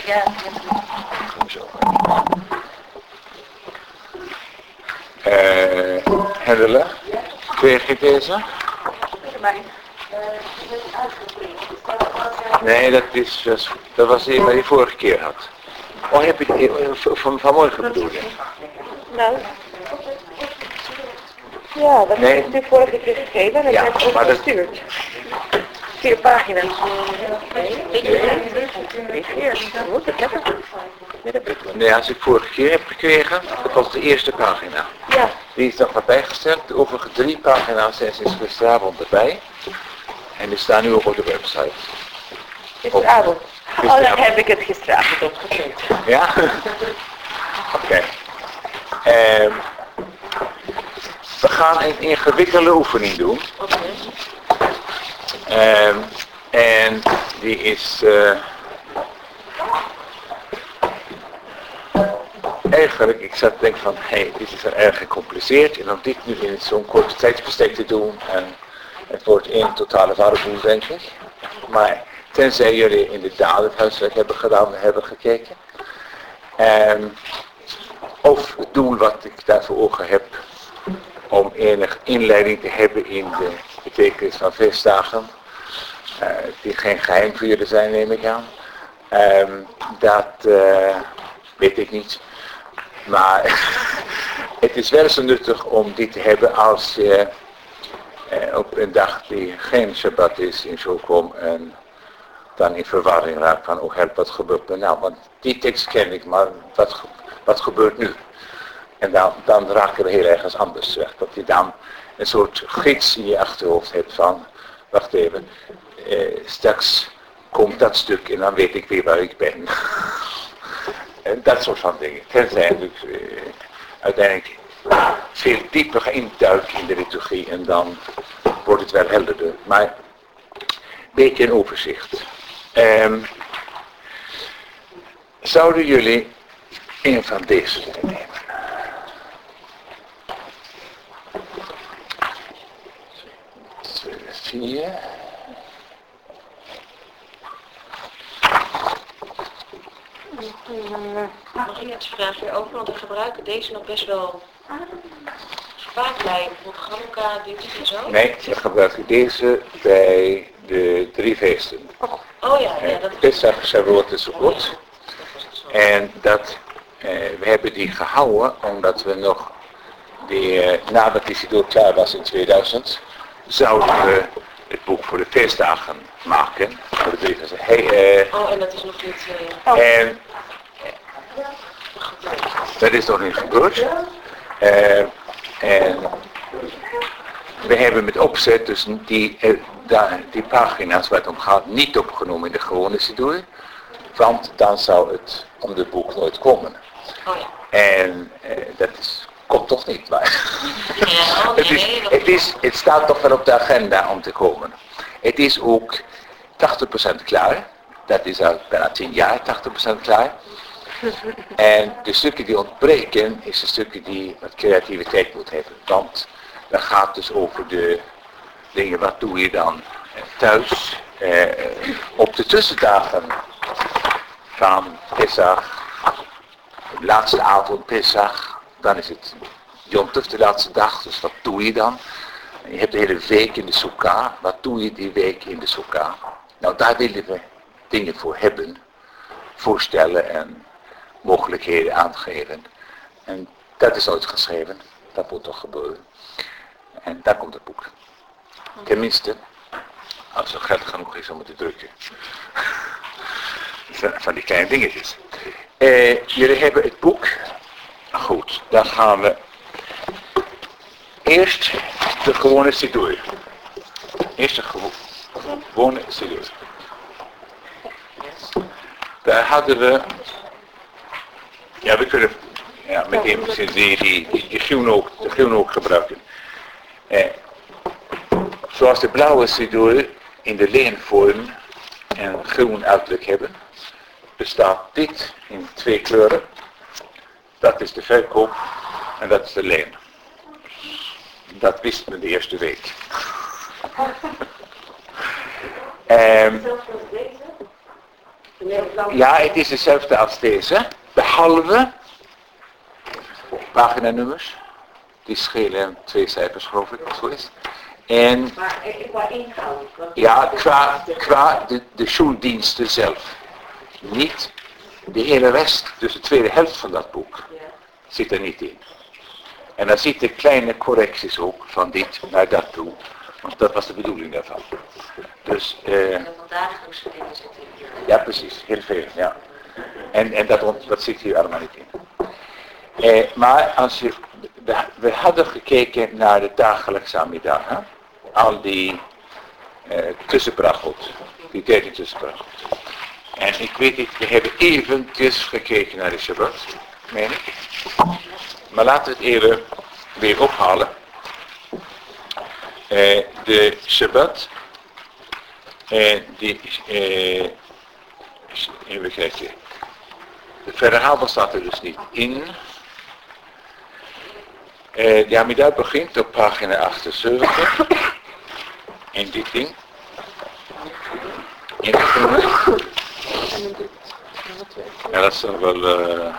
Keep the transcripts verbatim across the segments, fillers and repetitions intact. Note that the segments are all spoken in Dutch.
Ja. Kom zo. Eh, Hendela, kreeg je deze? Nee, dat, is, dat was die wat je vorige keer had. Oh, heb je die van, vanmorgen bedoeld? Nou. Ja, dat nee. heb ik de vorige keer gegeven en dat ja, heb ik ook gestuurd. Vier pagina's. Nee, nee, vier. Moet ik hebben. Nee, als ik vorige keer heb gekregen, dat was de eerste pagina. Ja. Die is nog wat bijgesteld. De overige drie pagina's zijn sinds gisteravond erbij. En die staan nu ook op de website. Gisteravond. Oh, dan heb ik het gisteravond opgeprint. Ja? Oké. Okay. Um, we gaan een ingewikkelde oefening doen. Oké. Okay. Um, en die is... Uh, eigenlijk, ik zat te denken van, hé, hey, dit is er erg gecompliceerd. En om dit nu in zo'n korte tijdsbestek te doen. En het wordt één totale warboel, denk ik. Maar tenzij jullie inderdaad het huiswerk hebben gedaan en hebben gekeken. Um, of het doel wat ik daar voor ogen heb, om enig inleiding te hebben in de betekenis van feestdagen, uh, die geen geheim voor jullie zijn, neem ik aan. Um, dat uh, weet ik niet. Maar het is wel zo nuttig om die te hebben als je uh, op een dag die geen Shabbat is in zo kom en dan in verwarring raakt van, oh help, wat gebeurt er nou? Want die tekst ken ik, maar wat, wat gebeurt nu? En dan, dan raken we heel ergens anders weg. Dat je dan een soort gids in je achterhoofd hebt van, wacht even, eh, straks komt dat stuk en dan weet ik weer waar ik ben. En dat soort van dingen. Tenzij natuurlijk eh, uiteindelijk veel dieper ga induiken in de liturgie en dan wordt het wel helderder. Maar een beetje een overzicht. Um, zouden jullie een van deze willen nemen? Twee, vier. Mag ik het vraagje over, want we gebruiken deze nog best wel vaak bij bijvoorbeeld Hanukkah, dit en zo. Nee, we gebruiken deze bij de drie feesten. Oh ja, ja dat is... Pesach, Shavuot en Sukkot. En dat, eh, we hebben die gehouden omdat we nog, die, eh, nadat die Siddur klaar was in tweeduizend, zouden we het boek voor de feestdagen maken. Voor de drie feesten. Hey, uh, oh, en dat is nog niet... Uh... Oh. En dat is nog niet gebeurd. Uh, en we hebben met opzet dus die, uh, die pagina's waar het om gaat niet opgenomen in de gewone Siddur. Want dan zou het om het boek nooit komen. Oh ja. En uh, dat is, komt toch niet. Maar ja, het, is, het, is, het staat toch wel op de agenda om te komen. Het is ook tachtig procent klaar. Dat is al bijna tien jaar tachtig procent klaar. En de stukken die ontbreken, is de stukken die wat creativiteit moet hebben. Want dat gaat dus over de dingen, wat doe je dan thuis, eh, op de tussendagen van Pesach, de laatste avond Pesach, dan is het Yom Tov de laatste dag, dus wat doe je dan? En je hebt de hele week in de Sukkah, wat doe je die week in de Sukkah? Nou, daar willen we dingen voor hebben, voorstellen en mogelijkheden aangeven. En dat is nooit geschreven, dat moet toch gebeuren. En daar komt het boek. Tenminste, als er geld genoeg is om het te drukken. Van die kleine dingetjes. Uh, jullie hebben het boek. Goed, dan gaan we eerst de gewone Siddur. Eerst de gewo- gewone Siddur. Daar hadden we... Ja, we kunnen ja, meteen die, die, die, die groen ook, de groen ook gebruiken. Eh, zoals de blauwe Siddur in de leenvorm en groen uiterlijk hebben, bestaat dit in twee kleuren. Dat is de verkoop en dat is de leen. Dat wisten we de eerste week. um, Ja, het is hetzelfde als deze. Behalve paginanummers. Die schelen twee cijfers, geloof ik, zo is. En Maar ik wou inhoud. ja, qua, qua de, de schuldiensten zelf. Niet de hele rest, dus de tweede helft van dat boek, zit er niet in. En dan zitten kleine correcties ook van dit naar dat toe. Want dat was de bedoeling daarvan. Dus, eh... Heel veel dagelijkse dingen zitten hier. ja, precies. Heel veel, ja. En, en dat, ont- dat zit hier allemaal niet in. Eh, maar als je, we, we hadden gekeken naar de dagelijkse middagen. Al die eh, tussenbrachot. Die derde tussenbrachot. En ik weet niet, we hebben eventjes gekeken naar de Shabbat, meen ik. Maar laten we het even weer ophalen. Eh, de Shabbat, eh, die, eh, even kijken. De verhaal staat er dus niet in. Eh, de Hamidah begint op pagina achtenzeventig. In dit ding. In het groene. Ja, dat is dan wel... Uh...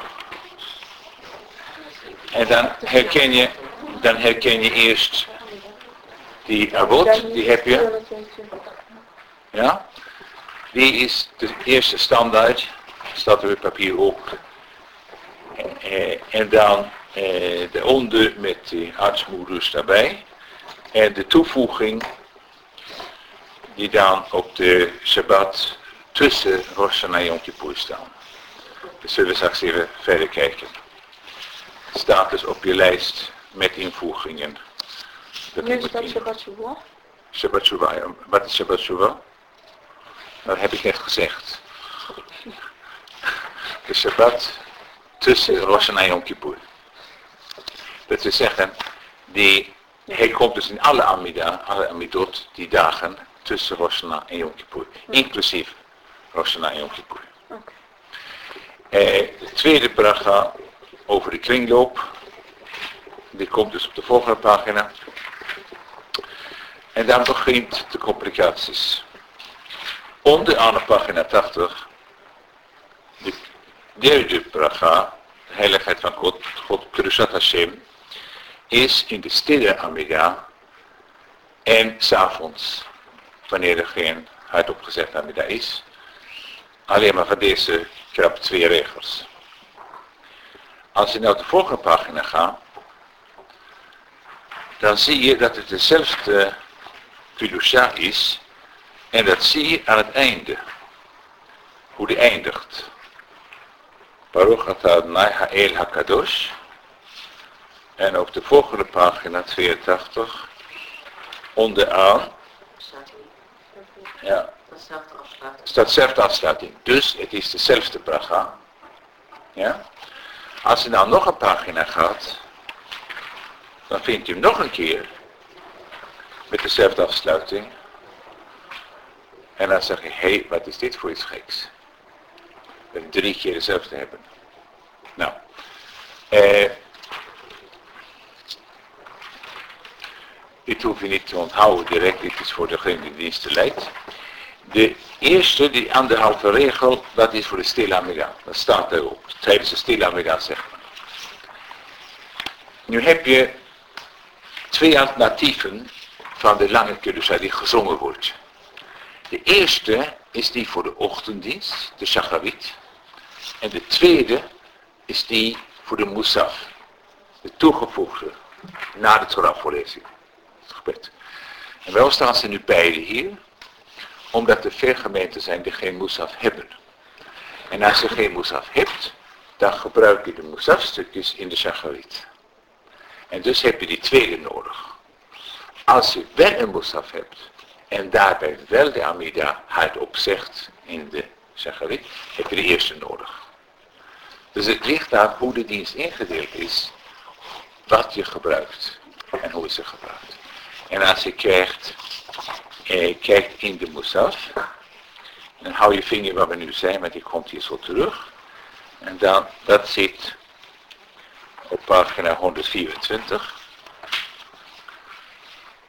En dan herken je, dan herken je eerst die abot, die heb je. Ja. Die is de eerste standaard. Staat er op papier ook. En, eh, en dan eh, de onder met de artsmoeders daarbij. En de toevoeging die dan op de Shabbat tussen Rosh Hashanah en Yom Kippur staan. Dus zullen we straks even verder kijken. Het staat dus op je lijst met invoegingen. Dat Nu moet is dat in- Shabbat Shavua. Shabbat Shuvah. Ja. Wat is Shabbat Shuvah? Dat heb ik net gezegd. De Shabbat tussen Rosh Hashanah en Yom Kippur. Dat wil zeggen, die, hij komt dus in alle Amida, alle Amidot, die dagen tussen Rosh Hashanah en Yom Kippur. Inclusief Rosh Hashanah en Yom Kippur. Oké. Eh, de tweede paragra over de kringloop. Die komt dus op de volgende pagina. En dan begint de complicaties. Onderaan op pagina tachtig. De derde paragra, de heiligheid van God, God Kedushat Hashem, is in de stille Amida en 's avonds, wanneer er geen hardopgezet Amida is. Alleen maar van deze krap twee regels. Als je nou op de volgende pagina gaat, dan zie je dat het dezelfde Kedusha is. En dat zie je aan het einde. Hoe die eindigt. Baruch atah Adonai ha'el hakadosh. En op de volgende pagina tweeëntachtig. Onderaan. Staat hier. Ja. Datzelfde afsluiting. staat dezelfde afsluiting. Dus het is dezelfde paragra. Ja? Als je nou nog een pagina gaat, dan vind je hem nog een keer met dezelfde afsluiting. En dan zeg je, hé, hey, wat is dit voor iets geks? Dat we drie keer dezelfde hebben. Nou, eh, dit hoef je niet te onthouden direct, dit is voor degene die de diensten leidt. De eerste, die anderhalve regel, dat is voor de stille Amida. Dat staat er ook. Tijdens de stille Amida, zeg maar. Nu heb je twee alternatieven van de lange Kedusha die gezongen wordt. De eerste is die voor de ochtenddienst, de Shacharit. En de tweede is die voor de Musaf, de toegevoegde, na de Torah-voorlezing. Het gebed. En wel staan ze nu beide hier, omdat er veel gemeenten zijn die geen Musaf hebben. En als je geen Musaf hebt, dan gebruik je de Musaf-stukjes in de Shacharit. En dus heb je die tweede nodig. Als je wel een Musaf hebt, en daarbij wel de Amida hardop zegt in de Shacharit, heb je de eerste nodig. Dus het ligt aan hoe de dienst ingedeeld is, wat je gebruikt en hoe je ze gebruikt. En als je krijgt, eh, kijkt in de Musaf, dan hou je vinger waar we nu zijn, want die komt hier zo terug. En dan, dat zit op pagina honderdvierentwintig.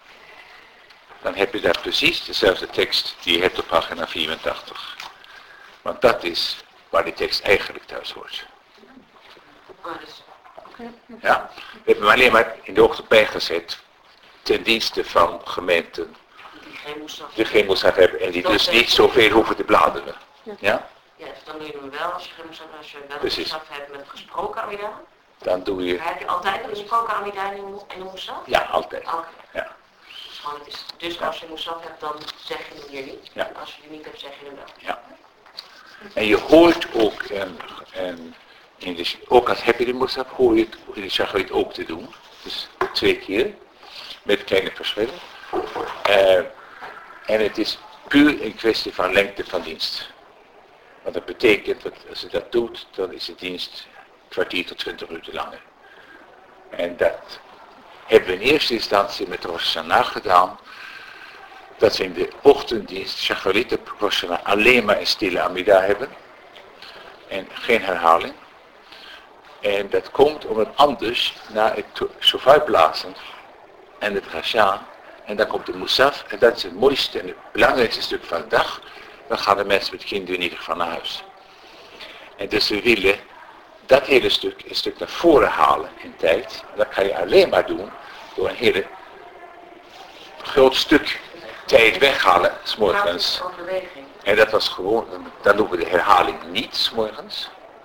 Dan heb je daar precies dezelfde tekst die je hebt op pagina vierentachtig. Want dat is waar die tekst eigenlijk thuis hoort. Oh, dus, okay. Ja, we hebben hem alleen maar in de ochtend bijgezet ten dienste van gemeenten Die geen moesaf die geen moesaf hebben en die dus niet zoveel hoeven te bladeren. Ja? Ja, dus dan doe je hem wel als je geen moesaf hebt, als je wel een Precies. moesaf hebt met gesproken amida. Dan doe je, Maar heb je altijd een gesproken amida in de in de moesaf? ja, altijd. Oké. Ja. Dus, gewoon, het is, dus als je een moesaf hebt, dan zeg je hem hier niet. Ja. En als je die niet hebt, zeg je hem wel. Ja. En je hoort ook, en, en in de, ook als heb je de moesaf, hoor je het in de Shachrit ook te doen. Dus twee keer, met kleine verschillen. Uh, en het is puur een kwestie van lengte van dienst. Want dat betekent dat als je dat doet, dan is de dienst een kwartier tot twintig minuten langer. En dat hebben we in eerste instantie met Rosh Hashanah gedaan. Dat we in de ochtenddienst, Shacharit op Rosh Hashanah, alleen maar een stille Amida hebben. En geen herhaling. En dat komt omdat anders na het shofar blazen en het rasha, en dan komt de musaf, en dat is het mooiste en het belangrijkste stuk van de dag, dan gaan de mensen met kinderen in ieder geval naar huis. En dus we willen dat hele stuk een stuk naar voren halen in tijd. En dat kan je alleen maar doen door een hele groot stuk tijd weghalen, 's morgens. Overweging. En dat was gewoon, dan doen we de herhaling niet 's morgens.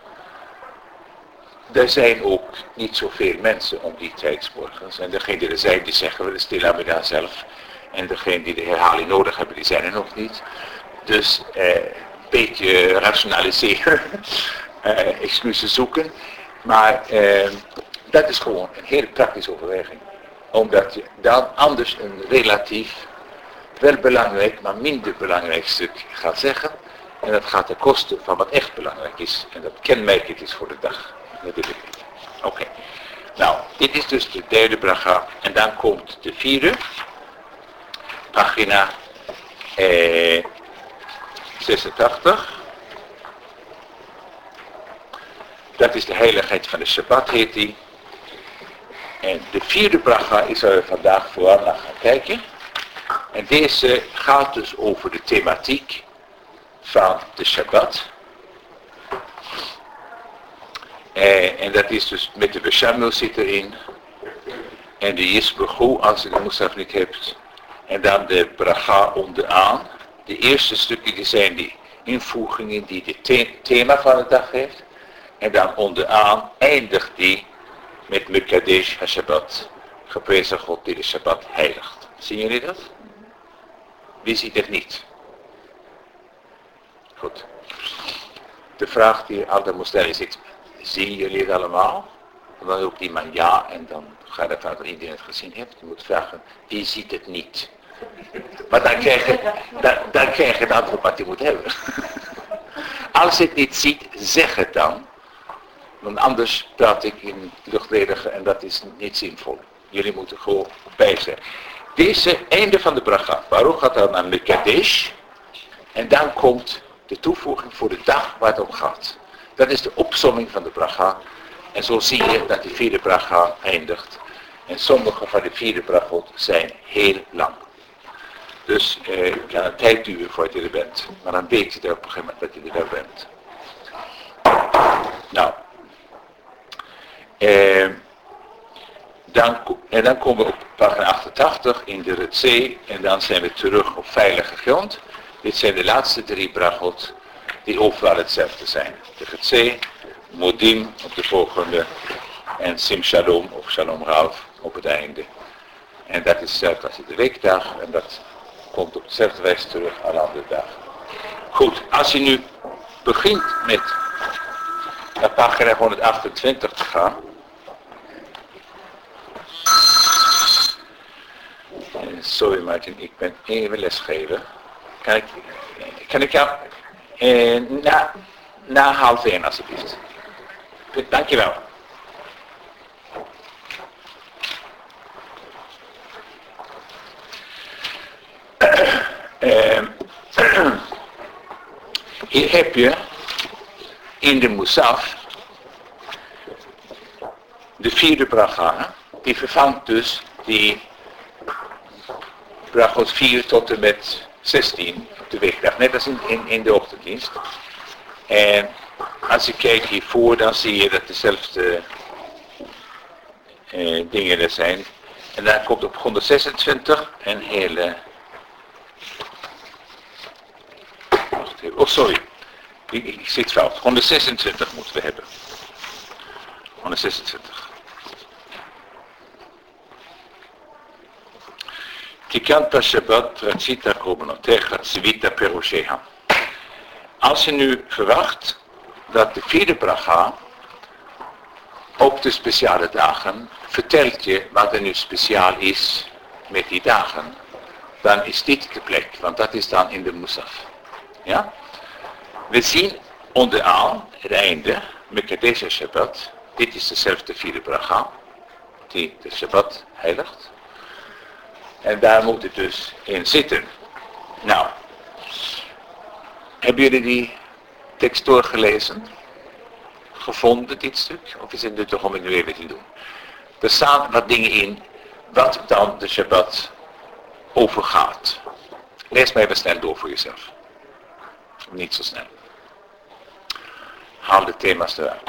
Er zijn ook niet zoveel mensen om die tijd 's morgens. En degene die er zijn, die zeggen we de stille amida zelf. En degene die de herhaling nodig hebben, die zijn er nog niet. Dus eh, een beetje rationaliseren, eh, excuses zoeken. Maar eh, dat is gewoon een hele praktische overweging. Omdat je dan anders een relatief, wel belangrijk, maar minder belangrijk stuk gaat zeggen. En dat gaat ten koste van wat echt belangrijk is. En dat kenmerkend is voor de dag. Dat wil ik niet. Oké. Okay. Nou, dit is dus de derde bracha. En dan komt de vierde. Pagina eh, zesentachtig. Dat is de heiligheid van de Shabbat, heet die. En de vierde bracha is waar we vandaag vooral naar gaan kijken. En deze gaat dus over de thematiek van de Shabbat. Eh, en dat is dus met de Beshamel zit erin. En de Yisbechu als je de Musaf niet hebt. En dan de bracha onderaan. De eerste stukken die zijn die invoegingen die het the- thema van de dag heeft. En dan onderaan eindigt die met Mekadesh HaShabbat. Geprezen God die de Shabbat heiligt. Zien jullie dat? Wie ziet het niet? Goed. De vraag die altijd moet stellen is, zien jullie het allemaal? En dan roept iemand ja en dan ga je ervan uit dat iedereen het gezien heeft. Je moet vragen, wie ziet het niet? Maar dan krijg je, dan, dan krijg je het antwoord wat je moet hebben. Als je het niet ziet, zeg het dan. Want anders praat ik in luchtledige en dat is niet zinvol. Jullie moeten gewoon bij zijn. Deze einde van de bracha. Baruch gaat dan naar Mekadesh. En dan komt de toevoeging voor de dag waar het om gaat. Dat is de opsomming van de bracha. En zo zie je dat de vierde bracha eindigt. En sommige van de vierde brachot zijn heel lang. Dus eh, het kan een tijd duren voordat je er bent. Maar dan weet je er op een gegeven moment dat je er bent. Nou. Eh, dan, en dan komen we op pagina achtentachtig in de Retzee. En dan zijn we terug op veilige grond. Dit zijn de laatste drie brachot die overal hetzelfde zijn. De Retzee, Modim op de volgende en Sim Shalom of Shalom Rav op het einde. En dat is hetzelfde als de weekdag en dat komt op dezelfde wijze terug alle andere dagen. Goed, als je nu begint met naar pagina honderdachtentwintig te gaan. Sorry Martin, ik ben even lesgever. Kan ik, kan ik jou eh, na, na half één alsjeblieft. Dankjewel. Uh, hier heb je in de Musaf de vierde bracha, die vervangt dus die brachot vier tot en met zestien op de weekdag, net als in, in, in de ochtenddienst. En als je kijkt hiervoor, dan zie je dat dezelfde eh, dingen er zijn. En daar komt op honderdzesentwintig een hele... Wacht even. Oh, sorry. Ik, ik zit fout. honderdzesentwintig moeten we hebben. honderdzesentwintig. Tikanta Shabbat Rachita Kobonotecha Svita Perusheha. Als je nu verwacht dat de vierde bracha op de speciale dagen vertelt je wat er nu speciaal is met die dagen, dan is dit de plek, want dat is dan in de Musaf. Ja? We zien onderaan het einde, Mekadesh Shabbat, dit is dezelfde vierde bracha, die de Shabbat heiligt. En daar moet het dus in zitten. Nou, hebben jullie die tekst doorgelezen? Gevonden, dit stuk? Of is het nuttig om het nu even te doen? Er staan wat dingen in, wat dan de Shabbat overgaat. Lees maar even snel door voor jezelf. Niet zo snel. Haal de thema's eruit.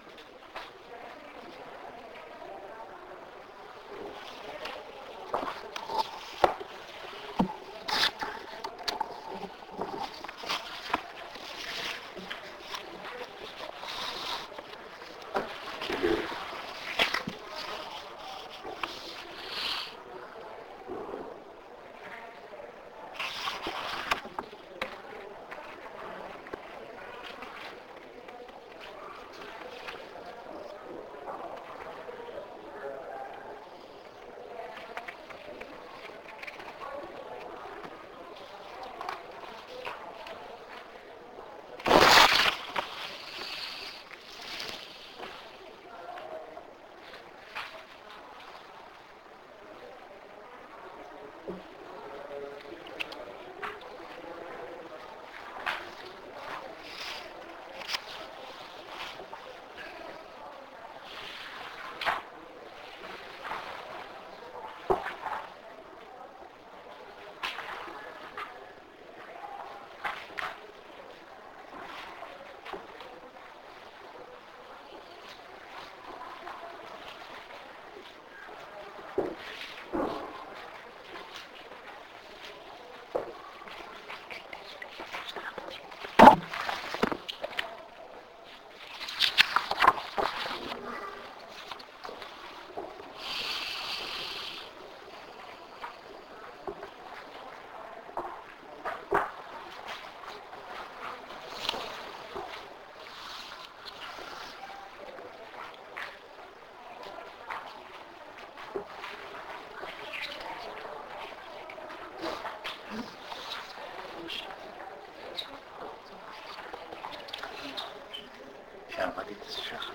Ja, maar dit is zeggen.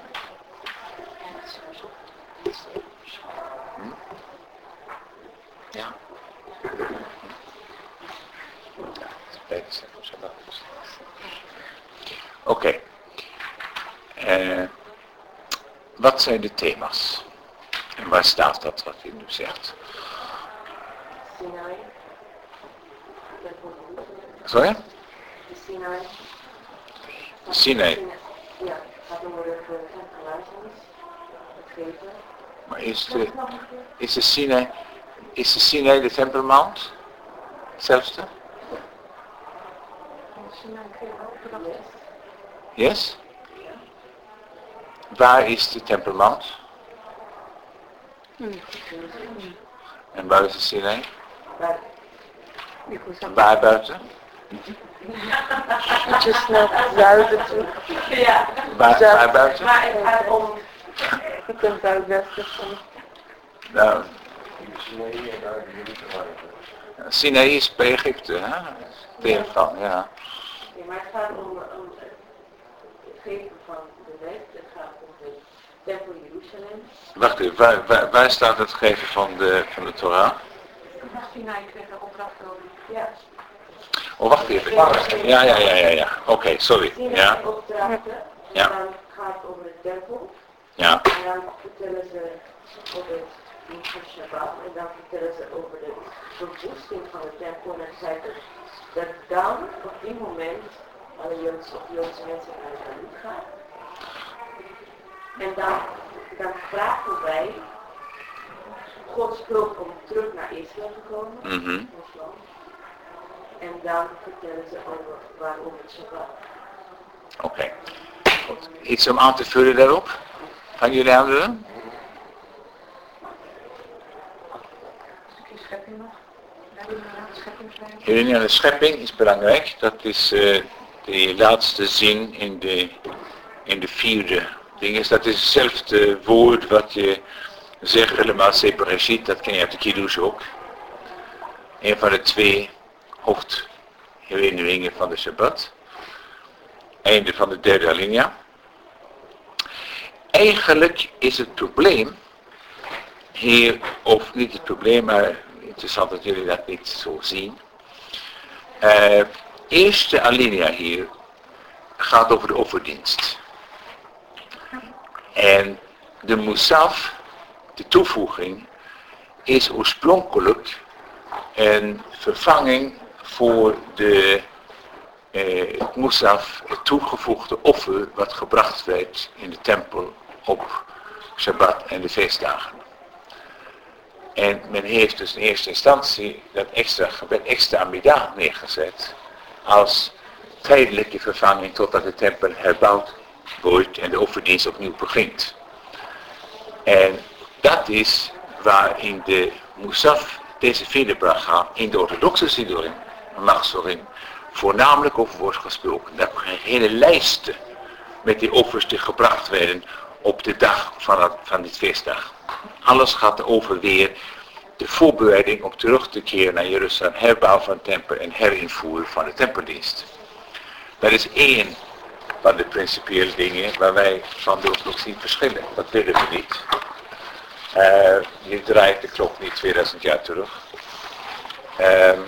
Hm? Ja. Ja, het is beter zeggen op Shabbat. Oké. Uh, wat zijn de thema's? En waar staat dat wat u nu zegt? Sinai. Sorry? De Sinai. Sinai. Ja, het gaat over de tempelwijzings, het geven. Maar is de, is de Sinai, is de Sinai de tempelmount? Hetzelfde? Yes? Waar is de tempelmount? En waar is de Sinai? Waar buiten? Ietsjes naar zuiden toe. Ja. Waar, waar buiten? Maar het gaat om... Ten zuidwesten. Nou, Sinai is bij Egypte, hè? Deel van, ja. Ja, maar het gaat om, om het geven van de wet. Het gaat om de tempel Jeruzalem. Wacht even, waar, waar, waar staat het geven van de, van de Torah? Sinai kreeg een opdracht over. Ja. Oh, wacht even. Ja, ja, ja, ja, ja. Oké, okay, sorry. Ja. Opdrachten. Ja. En dan gaat het over de tempel. Ja. En dan vertellen ze over het Shabbat. En dan vertellen ze over de verwoesting van de tempel. En dan zei ze dat dan, op die moment, alle Joodse of Joodse mensen naar de Galut gaan. En dan, dan vragen wij Gods hulp om terug naar Israël te komen. Mm-hmm. En dan vertellen ze over waarom het Shabbat. Oké. Okay. Goed. Iets om aan te vullen daarop? Van jullie anderen? Schepping nog? Herinnering aan de schepping is belangrijk. Dat is uh, de laatste zin in de, in de vierde ding. Dat is hetzelfde woord wat je zegt, helemaal separatiet. Dat ken je uit de Kiddush ook. Een van de twee hoofdherinneringen van de Shabbat. Einde van de derde alinea. Eigenlijk is het probleem hier, of niet het probleem, maar interessant dat jullie dat niet zo zien. Uh, eerste alinea hier gaat over de offerdienst. En de Musaf, de toevoeging, is oorspronkelijk een vervanging voor de uh, Musaf, het toegevoegde offer wat gebracht werd in de tempel op Shabbat en de feestdagen. En men heeft dus in eerste instantie dat extra gebed, extra Amidah neergezet als tijdelijke vervanging totdat de tempel herbouwd wordt en de offerdienst opnieuw begint. En dat is waar in de Musaf deze vierde bracha in de orthodoxe Sidurim, Machzorim, voornamelijk over wordt gesproken. Daar zijn hele lijsten met die offers die gebracht werden op de dag van, het, van dit feestdag. Alles gaat over weer de voorbereiding om terug te keren naar Jeruzalem, herbouw van de tempel en herinvoer van de tempeldienst. Dat is één van de principiële dingen waar wij van de orthodoxie verschillen. Dat willen we niet. Uh, je draait de klok niet tweeduizend jaar terug. Um,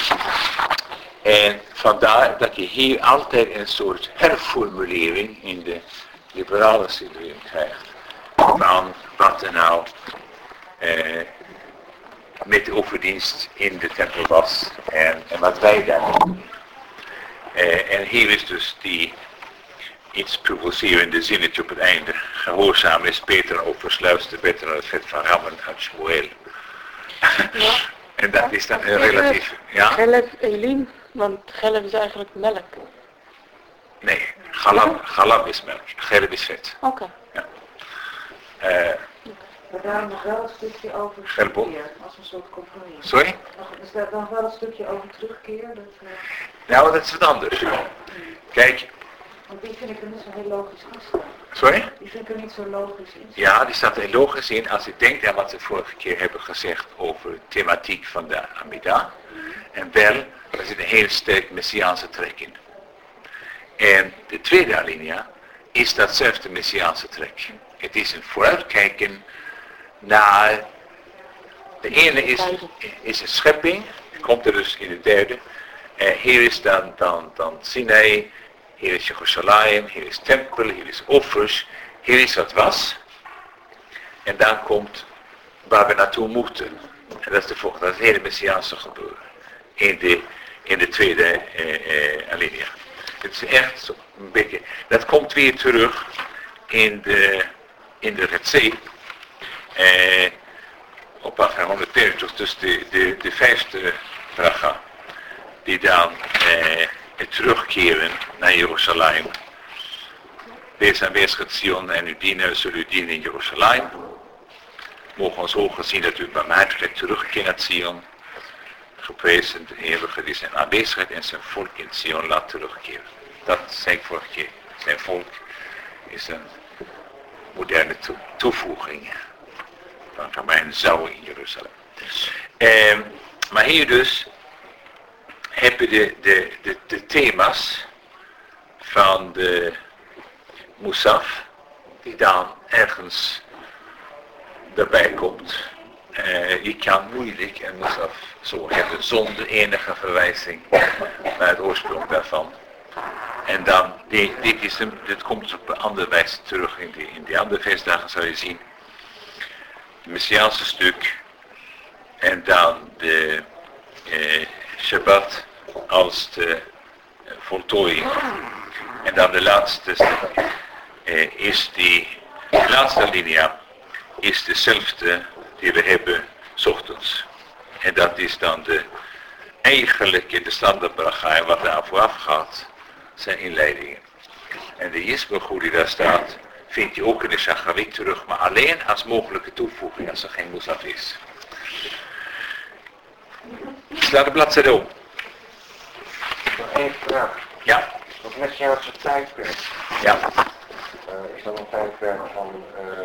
en vandaar dat je hier altijd een soort herformulering in de liberale Sidurim krijgt. Van wat er nou uh, met de offerdienst in de tempel was en, en wat wij daar doen. Uh, en hier is dus die iets provocerende zinnetje op het einde. Gehoorzaam is beter oversluisten, beter dan het vet van rammen uit Shmuel. Ja. En dat is dan een relatief... Ja? Gelef, Elien, want gelef is eigenlijk melk. Nee, galab, galab is melk, gelef is vet. Oké. Okay. Ja. Uh, Maar daar nog wel een stukje over Gelbo. terugkeer, als een soort compromis. Sorry? Is daar nog wel een stukje over terugkeer? Dat, uh... Nou, dat is wat anders. Kijk. Want die vind ik er niet zo heel logisch in staan. Sorry? Die vind ik er niet zo logisch in. Ja, die staat er logisch in als je denkt aan wat we vorige keer hebben gezegd over de thematiek van de Amidah. Mm. En wel, er zit een heel sterk messiaanse trek in. En de tweede alinea is datzelfde messiaanse trek. Het is een vooruitkijken naar, de ene is, is een schepping, komt er dus in de derde. Uh, hier is dan, dan, dan Sinai, hier is Jeruzalem, hier is tempel, hier is offers, hier is wat was. En dan komt waar we naartoe moeten. En dat is de volgende, dat is het hele messiaanse gebeuren. In de, in de tweede uh, uh, alinea. Het is echt zo een beetje, dat komt weer terug in de, in de Retzee. Uh, op pagina honderdveertig, dus de, de, de vijfde bracha, die dan uh, het terugkeren naar Jeruzalem. Wees aan wees het Zion en u dienen, zullen u dienen in Jeruzalem. Mogen ons ogen zien dat u barmhartiglijk terugkeert naar Zion. Geprezen de eeuwige die zijn aanwezigheid en zijn volk in Zion laat terugkeren. Dat zei ik vorige keer. Zijn volk is een moderne to- toevoeging van Romein zou in Jeruzalem. Eh, maar hier dus hebben de, de, de, de thema's van de Musaf, die dan ergens daarbij komt. Uh, je kan moeilijk een Musaf zo hebben zonder enige verwijzing naar het oorsprong daarvan. En dan, die, dit, is hem, dit komt dus op een andere wijze terug in die, in die andere feestdagen, zal je zien. Het Messiaanse stuk en dan de eh, Shabbat als de voltooien. En dan de laatste uh, is die, de laatste linia is dezelfde die we hebben 's ochtends. En dat is dan de eigenlijke, de standaardbracha wat daar vooraf gaat, zijn inleidingen. En de Yisbach, hoe die daar staat, vind je ook in de Shachariet terug, maar alleen als mogelijke toevoeging, als er geen Musaf is. Sla de bladzijde om. Nog één vraag. Ja. Dat Messiaanse tijdperk. Ja. Uh, is dat een tijdperk van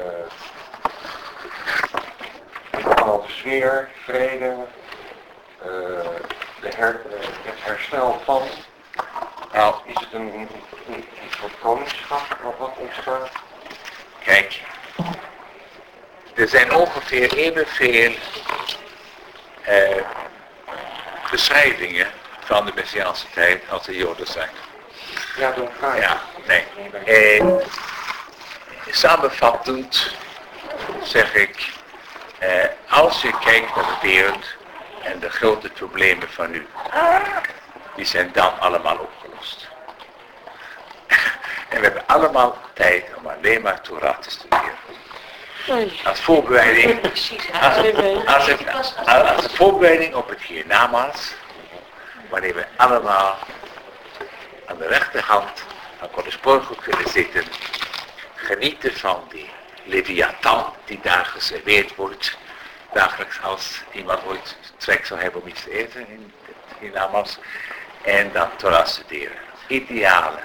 uh, van de sfeer, vrede, uh, de her, uh, het herstel van? Nou, is het een, een, een, een soort koningschap wat wat ontstaat? Kijk, er zijn ongeveer evenveel uh, beschrijvingen van de Messiaanse tijd als er Joden zijn. Ja, dan ga je. Ja, nee. Eh, samenvattend zeg ik, eh, als je kijkt naar de wereld en de grote problemen van nu, die zijn dan allemaal opgelost. En we hebben allemaal tijd om alleen maar Torah te studeren. Nee. Als voorbereiding, Precies, hè? als, een- als, een- als een voorbereiding op het hiernamaals, wanneer we allemaal aan de rechterhand aan Gods borgel kunnen zitten, genieten van die Leviathan die daar geserveerd wordt, dagelijks als iemand ooit trek zou hebben om iets te eten in het hiernamaals, en dan Torah studeren. Ideale.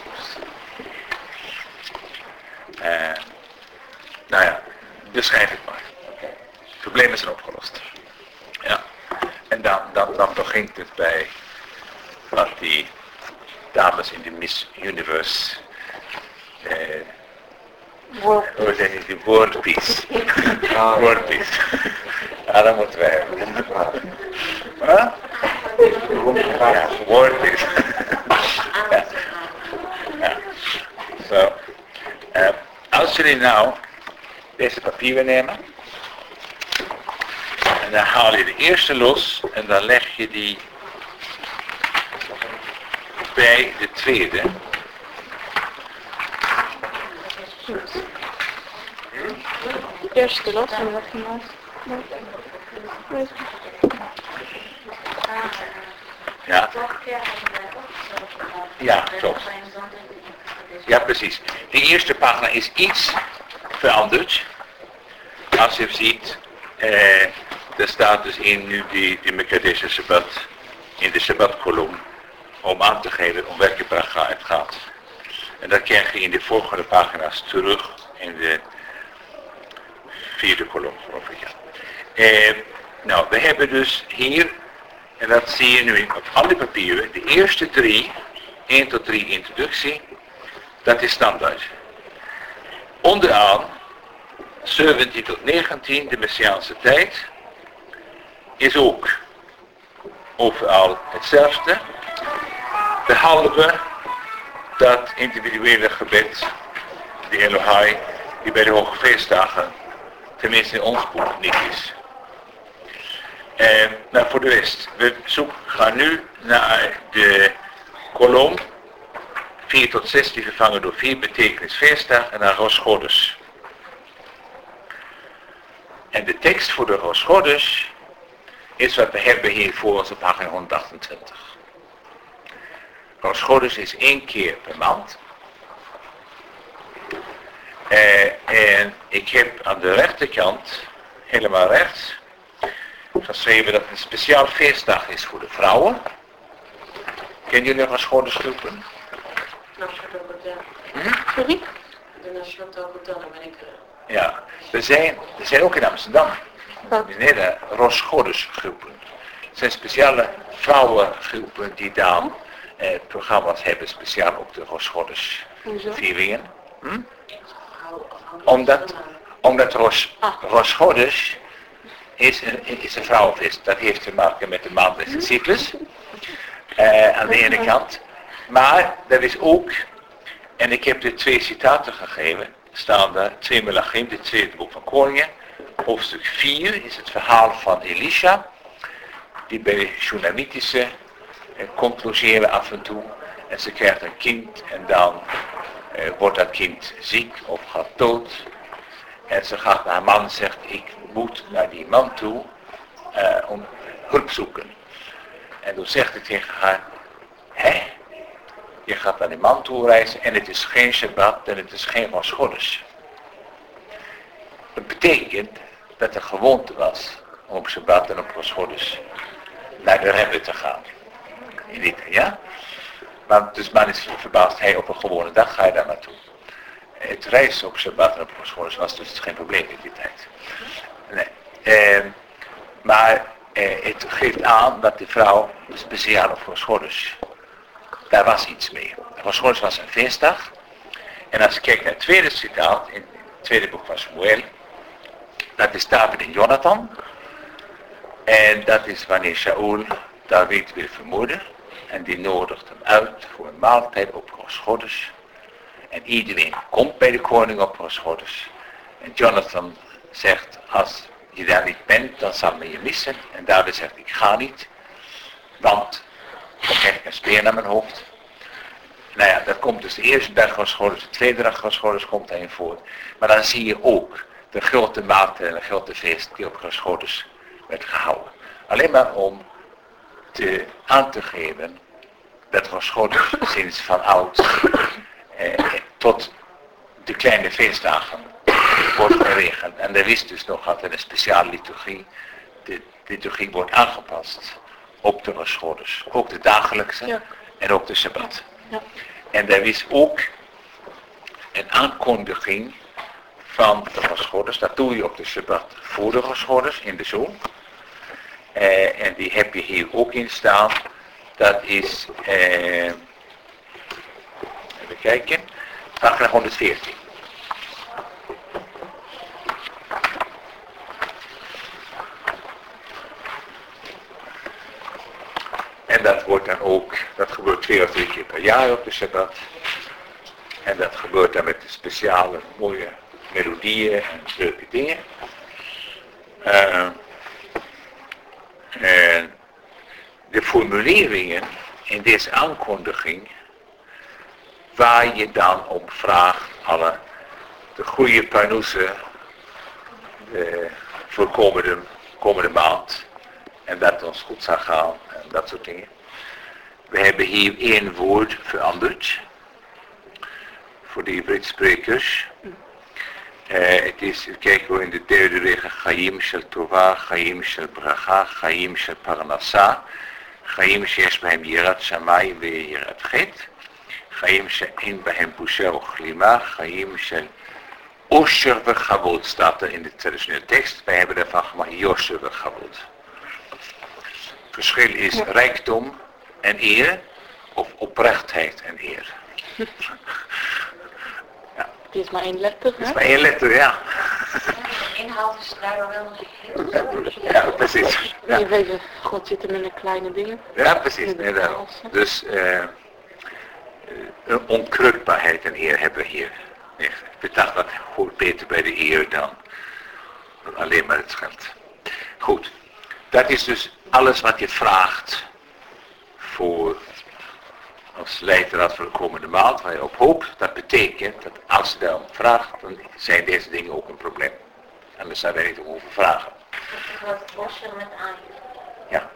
Uh, nou ja, beschrijf het maar. Problemen zijn opgelost. Ja. En dan, dan, dan begint het bij wat die dames in de Miss Universe, eh, hoe zeg je die, World Peace. World Peace. Ja, dat moeten wij hebben. Huh? Ja, World Peace. Ja. Ja. Zo. Uh, als jullie nou deze papieren nemen, en dan haal je de eerste los en dan leg je die bij de tweede. Eerste los en wat gemaakt. Nee. Ja. Ja, klopt. Ja, precies. De eerste pagina is iets veranderd. Als je ziet, eh, er staat dus in nu die, die Mekadeshe Shabbat, in de Shabbat-kolom, om aan te geven om welke paragra het gaat. En dat krijg je in de volgende pagina's terug in de vierde kolom, geloof ik. Ja. Eh, nou, we hebben dus hier, en dat zie je nu op alle papieren, de eerste drie, één tot drie introductie, dat is standaard. Onderaan, zeventien tot negentien, de Messiaanse tijd, is ook overal hetzelfde. Behalve dat individuele gebed, de Elohai, die bij de hoge feestdagen, tenminste in ons boek, niet is. En nou, voor de rest, we zoeken, gaan nu naar de kolom vier tot zes, die vervangen door vier betekenis feestdag en naar Rosh Chodesh. En de tekst voor de Rosh Chodesh is wat we hebben hier voor ons op pagina honderdachtentwintig. Rosh Chodesh is één keer per maand. Uh, en ik heb aan de rechterkant, helemaal rechts, geschreven dat het een speciaal feestdag is voor de vrouwen. Kennen jullie Rosh Chodesh groepen? Hm? Sorry? De National Hotel, daar ben ik... Ja, we zijn, we zijn ook in Amsterdam. Wat? In hele Rosh Chodesh groepen. Het zijn speciale vrouwengroepen die dan eh, programma's hebben, speciaal op de Rosh Chodesh Hoezo? vieringen. Hm? Omdat, omdat Rosh, Rosh Chodesh is een, is een vrouwenfeest. Dat heeft te maken met de maandelijkse cyclus. Uh, aan de ene kant. Maar dat is ook, en ik heb er twee citaten gegeven, staan daar twee melachim, dit tweede boek van Koningen. Hoofdstuk vier is het verhaal van Elisha, die bij de Shunamitische eh, komt logeren af en toe. En ze krijgt een kind en dan uh, wordt dat kind ziek of gaat dood. En ze gaat naar haar man en zegt, ik moet naar die man toe uh, om hulp zoeken. En toen zegt hij tegen haar, hè? Je gaat naar die man toe reizen en het is geen Shabbat en het is geen Rosh Chodesh. Dat betekent dat er gewoonte was om op Shabbat en op Rosh Chodesh naar de Rebbe te gaan. In dit, ja? Maar dus man is verbaasd, hey, op een gewone dag ga je daar naartoe. Het reizen op Shabbat en op Rosh Chodesh was dus geen probleem in die tijd. Nee. Eh, maar eh, het geeft aan dat die vrouw speciaal op Rosh Chodesh, daar was iets mee. Rosh Chodesh was een feestdag. En als je kijkt naar het tweede citaat, in het tweede boek van Samuel, dat is David en Jonathan. En dat is wanneer Shaul David wil vermoorden. En die nodigt hem uit voor een maaltijd op Rosh Chodesh. En iedereen komt bij de koning op Rosh Chodesh. En Jonathan zegt, als je daar niet bent, dan zal men je missen. En David zegt, ik ga niet. Want dan krijg ik een speer naar mijn hoofd. Nou ja, dat komt dus de eerste dag Rosh Chodesh, de tweede dag Rosh Chodesh komt daarin voor. Maar dan zie je ook de grote maaltijd en de grote feest die op Rosh Chodesh werd gehouden. Alleen maar om te, aan te geven dat Rosh Chodesh sinds van oud eh, tot de kleine feestdagen wordt geregeld. En er is dus nog altijd een speciale liturgie. De liturgie wordt aangepast op de Rosh Chodesh. Ook de dagelijkse ja. En ook de Shabbat. Ja. En er is ook een aankondiging van de Rosh Chodesh. Dat doe je op de Shabbat voor de Rosh Chodesh in de zoon. Uh, en die heb je hier ook in staan. Dat is, uh, even kijken, pagina honderdveertien. En dat wordt dan ook, dat gebeurt twee of drie keer per jaar op de Shabbat. En dat gebeurt dan met de speciale mooie melodieën en leuke dingen. Uh, en de formuleringen in deze aankondiging, waar je dan om vraagt, alle de goede parnoesen de, voor komende, komende maand. En dat het ons goed zou gaan en dat soort dingen. We hebben hier één woord veranderd. Voor de Hebreeuwsprekers. Uh, het is, kijken we in de derde regel, Chaim shel Tova, Chaim shel Bracha, Chaim shel Parnassa, Chaim sheyesh behem yirat shamay ve yirat chet, Chaim she'en behem busha o chlima, Chaim shel osher ve chavod staat er in de traditionele tekst. Wij hebben daarvan gemaakt yosher ve chavod. Verschil is rijkdom en eer, of oprechtheid en eer. Die is maar één letter, hè? Het is maar één letter, ja. De inhoud is daardoor wel heel zo. Ja, precies. Ja. Je weet, God zit hem in de kleine dingen. Ja, precies. Nee, daarom. Dus uh, een onkreukbaarheid en eer hebben we hier. Ik dacht dat hoort beter bij de eer dan, dan alleen maar het geld. Goed. Dat is dus alles wat je vraagt voor als leidraad voor de komende maand, waar je op hoopt. Dat betekent dat als je daarom vraagt, dan zijn deze dingen ook een probleem. Anders zou je er niet om over vragen. Wat bosje met aan. Ja.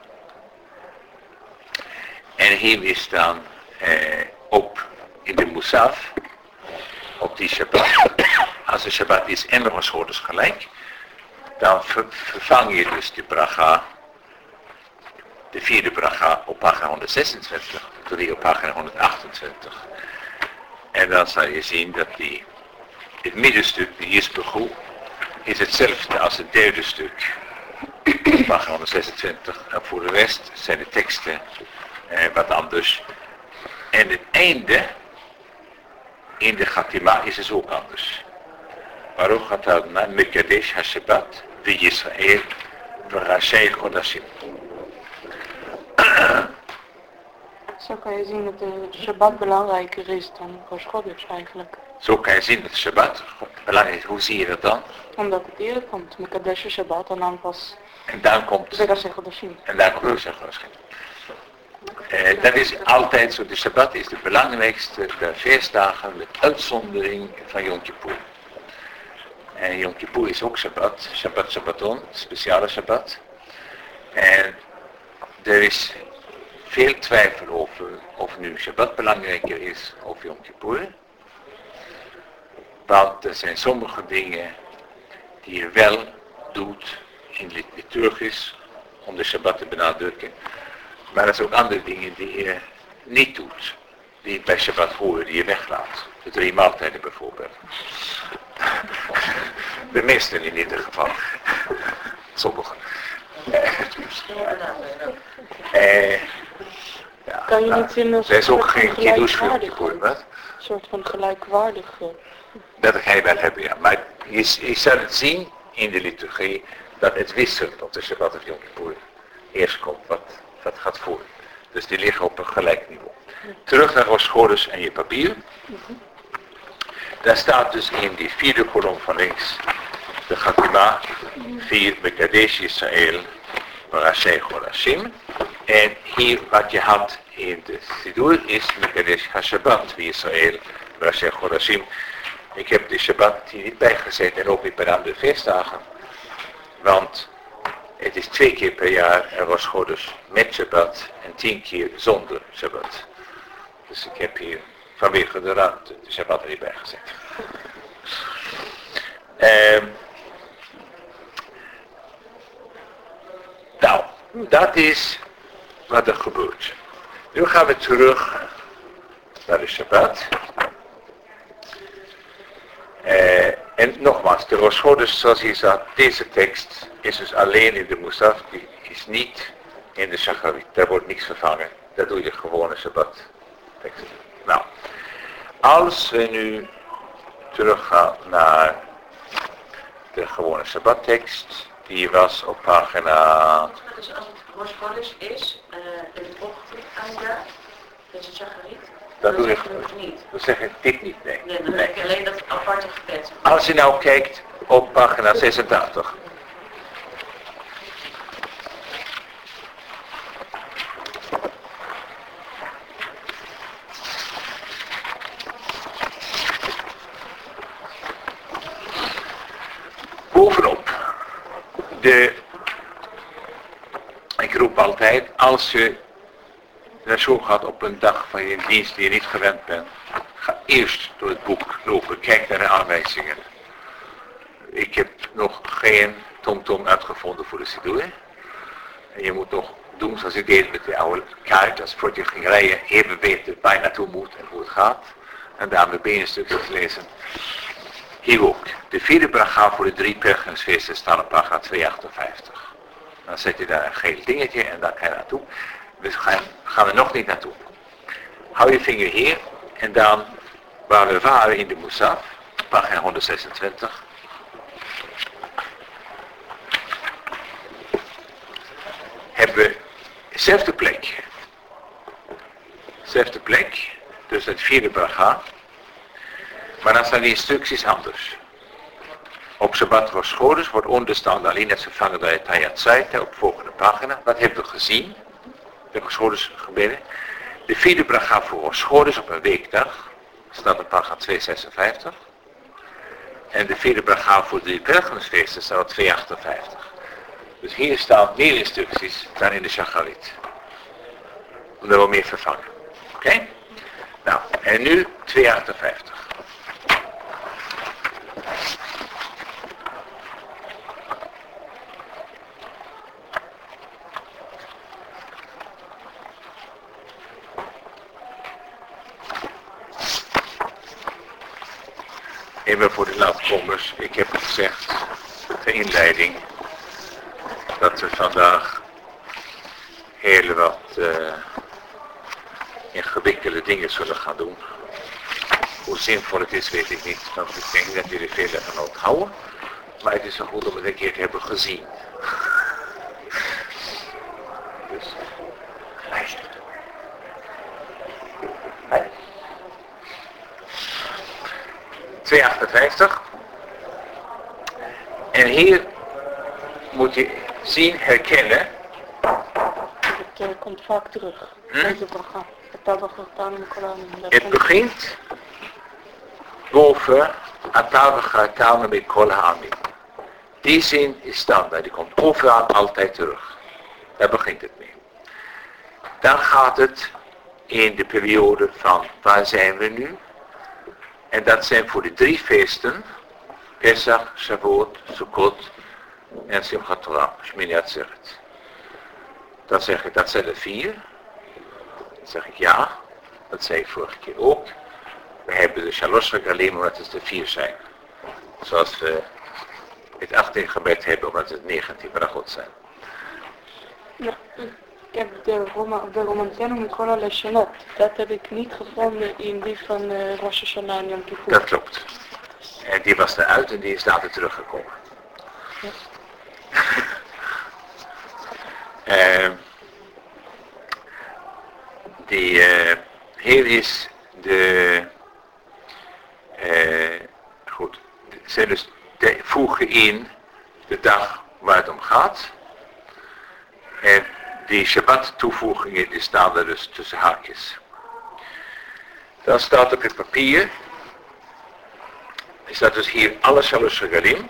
En hier is dan eh, op in de Musaf, op die Shabbat, als de Shabbat is en de Rosh Chodesh gelijk, dan ver, vervang je dus de bracha, de vierde bracha op pagina honderdzesentwintig, door die op pagina honderdachtentwintig. En dan zal je zien dat die, het middenstuk, de Yisbechu, is hetzelfde als het derde stuk, pagina honderdzesentwintig. En voor de rest zijn de teksten eh, wat anders. En het einde in de Chatima is dus ook anders. Baruch atah Adonai mekadesh ha-Shabbat v'Yisrael v'Rashei Chodashim. Zo kan je zien dat de Shabbat belangrijker is dan Rosh Chodesh eigenlijk. Zo kan je zien dat de Shabbat belangrijk is. Hoe zie je dat dan? Omdat het eerder komt, Mekadesh Shabbat en dan pas En dan komt Veraseh Chodashim. En daar komt Veraseh Chodashim. Uh, dat is altijd zo. De Shabbat is de belangrijkste der feestdagen met uitzondering van Yom Kippur. En Yom Kippur is ook Shabbat, Shabbat Shabbaton, speciale Shabbat. En er is veel twijfel over of nu Shabbat belangrijker is of Yom Kippur. Want er zijn sommige dingen die je wel doet in liturgisch om de Shabbat te benadrukken. Maar er zijn ook andere dingen die je niet doet. Die bij Shabbat horen, die je weglaat. De drie maaltijden bijvoorbeeld. De meesten in ieder geval. Sommigen. Eh, ja, Kan je nou, niet zien als er is een ook soort geen van kiddush voor gelijkwaardige- wat? Een soort van gelijkwaardige. Dat ga je wel hebben, ja. Maar je, je zal het zien in de liturgie dat het wisselt op de Shabbat of Yom Kippur eerst komt wat, wat gaat voor. Dus die liggen op een gelijk niveau. Terug naar Rosh Chodesh en je papier. Daar staat dus in die vierde kolom van links de Chatima, vier Mekadesh Israël, Rashi Chodashim. En hier wat je had in de Sidur is Mekadesh HaShabbat, Israël, Rashi Chodashim. Ik heb de Shabbat hier niet bijgezet en ook niet bij de andere feestdagen. Want het is twee keer per jaar een Rosh Chodesh met Shabbat en tien keer zonder Shabbat. Dus ik heb hier vanwege de ruimte de Shabbat er niet bijgezet. Uh, nou, dat is wat er gebeurt. Nu gaan we terug naar de Shabbat. Uh, en nogmaals, de Rosh Chodesh, zoals hier staat, deze tekst is dus alleen in de Musaf, die is niet in de Shacharit. Daar wordt niks vervangen. Dat doe je gewone Shabbat tekst. Nou, als we nu teruggaan naar de gewone Shabbat tekst, die was op pagina... Dus als het Rosh Chodesh is, uh, de ochtend aanjaar, dus het Shacharit, Dat doe dan je zeg je het niet. Dan zeg ik dit niet, nee. Nee, dan heb je alleen dat aparte gebed. Als je nou kijkt op pagina zesentachtig. Bovenop de, ik roep altijd, als je naartoe gaat op een dag van je dienst die je niet gewend bent, ga eerst door het boek lopen, kijk naar de aanwijzingen. Ik heb nog geen tomtom uitgevonden voor de Sidur. En je moet nog doen zoals ik deed met de oude kaart, als voordat je ging rijden, even weten waar je naartoe moet en hoe het gaat. En daarmee benenstukjes lezen. Hier ook. De vierde bracha voor de drie pelgrimsfeesten staan op pagina tweehonderdachtenvijftig. Dan zet je daar een geel dingetje en daar kan je naartoe. Dus gaan, gaan we nog niet naartoe. Hou je vinger hier en dan waar we waren in de Musaf, pagina honderdzesentwintig. Hebben we dezelfde plek. Dezelfde plek, dus het vierde bracha. Maar dan zijn die instructies anders. Op Shabbat Rosh Chodesh wordt onderstaande alleen net vervangen door het Hayat Zaita op volgende pagina. Dat hebben we gezien. De Rosh Chodesh gebeden. De vierde bracha voor Rosh Chodesh op een weekdag staat op pagina tweehonderdzesenvijftig. En de vierde bracha voor de pelgrimsfeesten staat op tweehonderdachtenvijftig. Dus hier staan meer instructies dan in de Shacharit. Om er wel meer vervangen. Oké? Okay? Nou, en nu tweehonderdachtenvijftig. Even voor de laatkomers, ik heb gezegd, de inleiding, dat we vandaag heel wat uh, ingewikkelde dingen zullen gaan doen. Hoe zinvol het is, weet ik niet, want ik denk dat jullie veel ervan onthouden. Maar het is zo goed om het een keer te hebben gezien. Dus, luister. tweehonderdachtenvijftig. En hier moet je zien, herkennen. uh, komt vaak terug. Hm? Deze bracha. Het tabachatanu mikolanim. Het begint boven Atavachatanu Mikolami. Die zin is standaard, die komt overal altijd terug. Daar begint het mee. Dan gaat het in de periode van waar zijn we nu? En dat zijn voor de drie feesten, Pesach, Shavuot, Sukkot en Simchat Torah, Shmini Atzeret. Dan zeg ik, dat zijn er vier. Dan zeg ik ja, dat zei ik vorige keer ook. We hebben de Shalosh Regalim omdat het er vier zijn. Zoals we het achttien gebed hebben omdat het negentien brachot zijn. Ja, ik heb de, Roma, de Romantenu Mikola Leshanot. Dat heb ik niet gevonden in die van uh, Rosh Hashanah en Yom Kippur. Dat klopt. En die was eruit en die is later teruggekomen. Ja. uh, die, uh, hier is de, uh, goed, ze dus de, voegen in de dag waar het om gaat. En die Shabbat toevoegingen die staan er dus tussen haakjes. Dan staat op het papier, er staat dus hier alle Shalosh Regalim.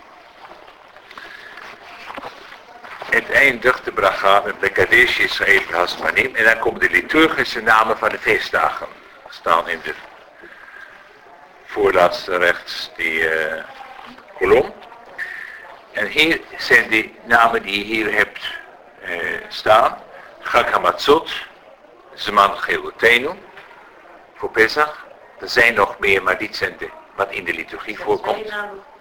Het eindigt de bracha met Bekadesh Yisrael Hasmanim. En dan komen de liturgische namen van de feestdagen. Staan in de voorlaatste rechts die uh, kolom. En hier zijn die namen die je hier hebt uh, staan. Chag HaMatzot, Zman Geotenu, voor Pesach. Er zijn nog meer, maar dit zijn de, wat in de liturgie voorkomt.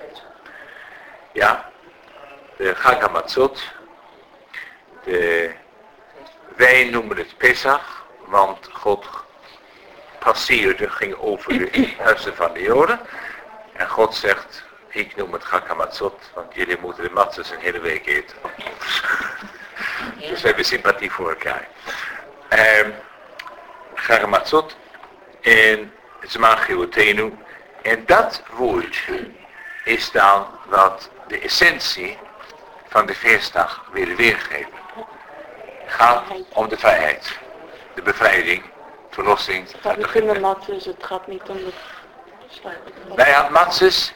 Ja, de Chag HaMatzot. De, wij noemen het Pesach, want God passeerde, ging over de huizen van de Joden. En God zegt, ik noem het Chag HaMatzot, want jullie moeten de matzes een hele week eten. Dus we hebben sympathie voor elkaar. Um, Chag HaMatzot en Zman Geotenu. En dat woord is dan wat de essentie van de feestdag wil weergeven. Het gaat om de vrijheid, de bevrijding, verlossing. Het gaat niet om de matzes, het gaat niet om de sluiting. Bij het matzes,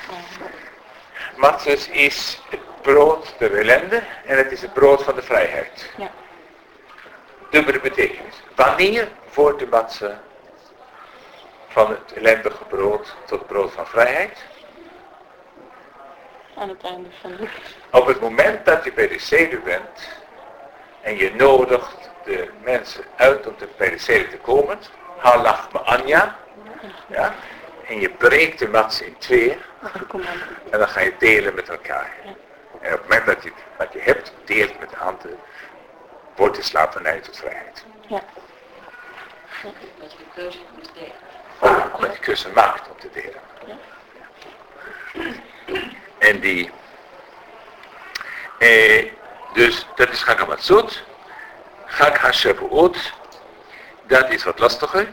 matzes is het brood der ellende en het is het brood van de vrijheid. Ja. Dubbele betekenis. Wanneer wordt de matze van het ellendige brood tot het brood van vrijheid? Aan het einde van de... Op het moment dat je bij de seder bent en je nodigt de mensen uit om te, bij de seder te komen, halach anja, ja, en je breekt de matze in twee en dan ga je delen met elkaar. En op het moment dat je wat je hebt deelt met de anderen, wordt de slavernij tot vrijheid. Ja. Dat je de keuze moet delen. Omdat je keuze maakt om te delen. En die, eh, dus dat is Chag HaMatzot. Chag HaShavuot, dat is wat lastiger.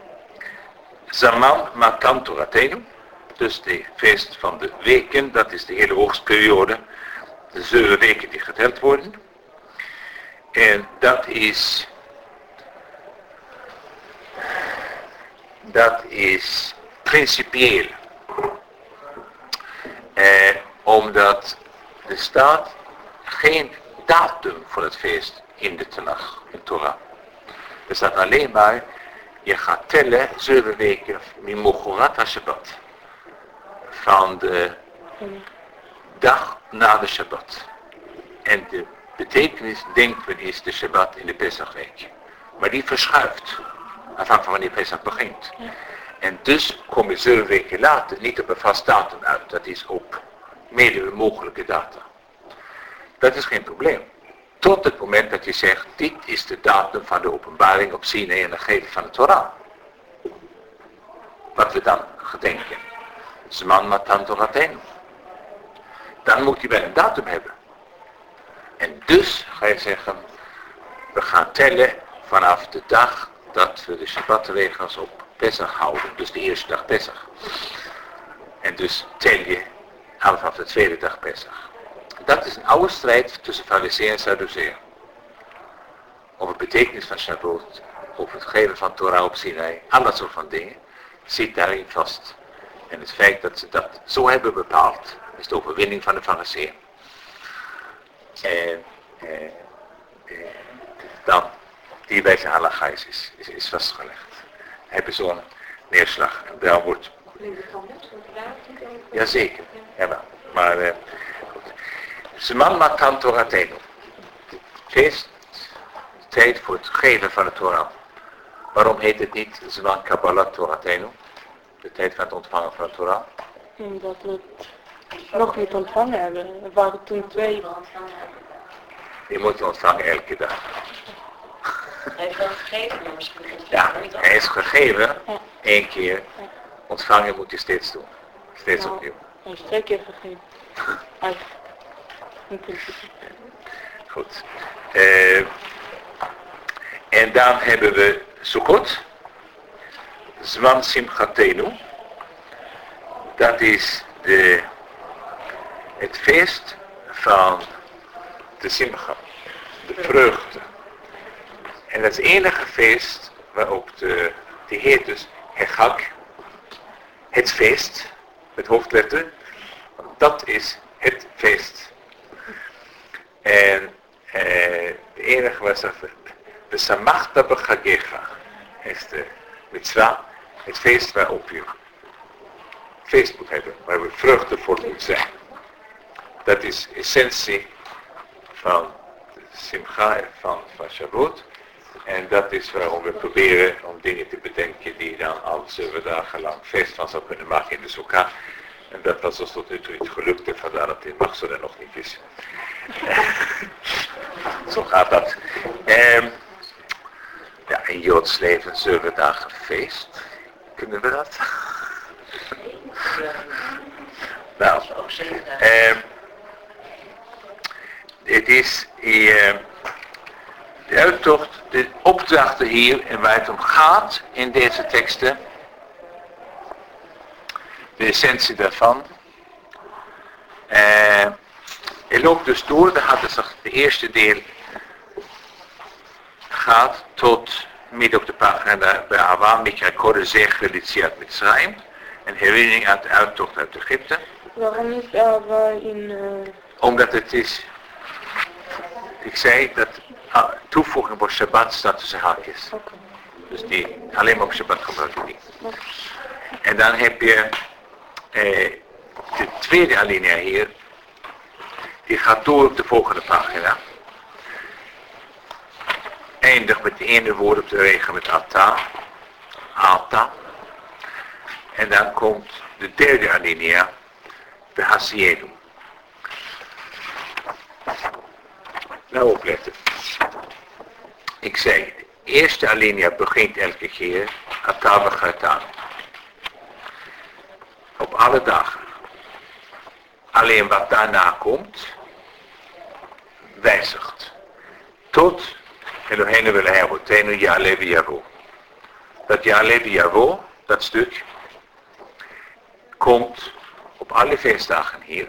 Zaman Matan Toratenu, dus de feest van de weken, dat is de hele oogstperiode. De zeven weken die geteld worden. En dat is, dat is principieel. Eh, omdat er staat geen datum voor het feest in de Tanach, in Torah. Er staat alleen maar, je gaat tellen zeven weken Mimochorat HaShabbat. Van de dag na de Shabbat. En de betekenis, denkt men, is de Shabbat in de Pesachweek. Maar die verschuift, afhankelijk van wanneer Pesach begint. En dus kom je zeven weken later niet op een vast datum uit. Dat is op meerdere mogelijke data. Dat is geen probleem. Tot het moment dat je zegt, dit is de datum van de openbaring op Sinai en de geven van de Torah. Wat we dan gedenken. Zman Matan Toratenu. Dan moet je wel een datum hebben. En dus ga je zeggen, we gaan tellen vanaf de dag dat we de Shabbatregels op Pesach houden. Dus de eerste dag Pesach. En dus tel je vanaf de tweede dag Pesach. Dat is een oude strijd tussen Farizeeën en Sadduceeën. over de betekenis van Shavuot, over het geven van Torah op Sinai, al dat soort van dingen, zit daarin vast. En het feit dat ze dat zo hebben bepaald, is de overwinning van de Farizeeën. En eh, eh, dan, die bij zijn halakha is, is, is vastgelegd. Hebben zo'n neerslag. En daar wordt... Jazeker, jawel. Maar, eh, goed. Zman matan Toratenu. Feest, tijd voor het geven van de Torah. Waarom heet het niet Zman Kabbalat Toratenu? De tijd van het ontvangen van de Torah? Omdat we het nog niet ontvangen hebben. Er waren toen twee. Je moet het ontvangen elke dag. Hij heeft wel gegeven, maar misschien niet. Ja, hij is gegeven, één keer. Ontvangen moet je steeds doen. Steeds Nou, opnieuw. hij is twee keer gegeven. Eigenlijk. In principe. Goed. Uh, en dan hebben we Sukkot. Zman Simchatenu. Dat is de, het feest van de Simcha. De vreugde. En dat is het enige feest waarop de, die heet dus Hechag. Het feest. Met hoofdletter. Want dat is het feest. En eh, de enige was dat de Samachta Bechagecha is de mitzwa, het feest waarop je feest moet hebben, waar we vreugde voor moet zijn. Dat is de essentie van de Simcha van, van Shavuot. En dat is waarom we proberen om dingen te bedenken die dan al zeven dagen lang feest van zou kunnen maken in de Sukkah. En dat was ons tot nu toe niet gelukt en vandaar dat dit mag zo er nog niet is. Zo gaat dat. Um, ja, in Joods leven zeven dagen feest. Kunnen we dat? Nou, um, het is uh, de uittocht, de opdrachten hier en waar het om gaat in deze teksten. De essentie daarvan. Uh, hij loopt dus door, dan gaat het de eerste deel gaat tot midden op de pagina bij Awam Mikra Kodeshech Litziat Mitzrayim. Een herinnering aan de uittocht uit Egypte. Waarom is Ava in... Uh... Omdat het is, ik zei dat uh, toevoeging voor Shabbat staat tussen haakjes. Okay. Dus die alleen maar op Shabbat gebruik je niet. Okay. En dan heb je uh, de tweede alinea hier. Die gaat door op de volgende pagina. Eindigt met de ene woord op de regel met ata. Ata. En dan komt de derde alinea. De hasielu. Nou opletten. Ik zei, de eerste alinea begint elke keer. Ata v'chatan. Op alle dagen. Alleen wat daarna komt, wijzigt. Tot Eloheinu v'lehavotenu Ya'aleh v'yavo. Dat Ya'aleh v'yavo, dat stuk, komt op alle feestdagen hier.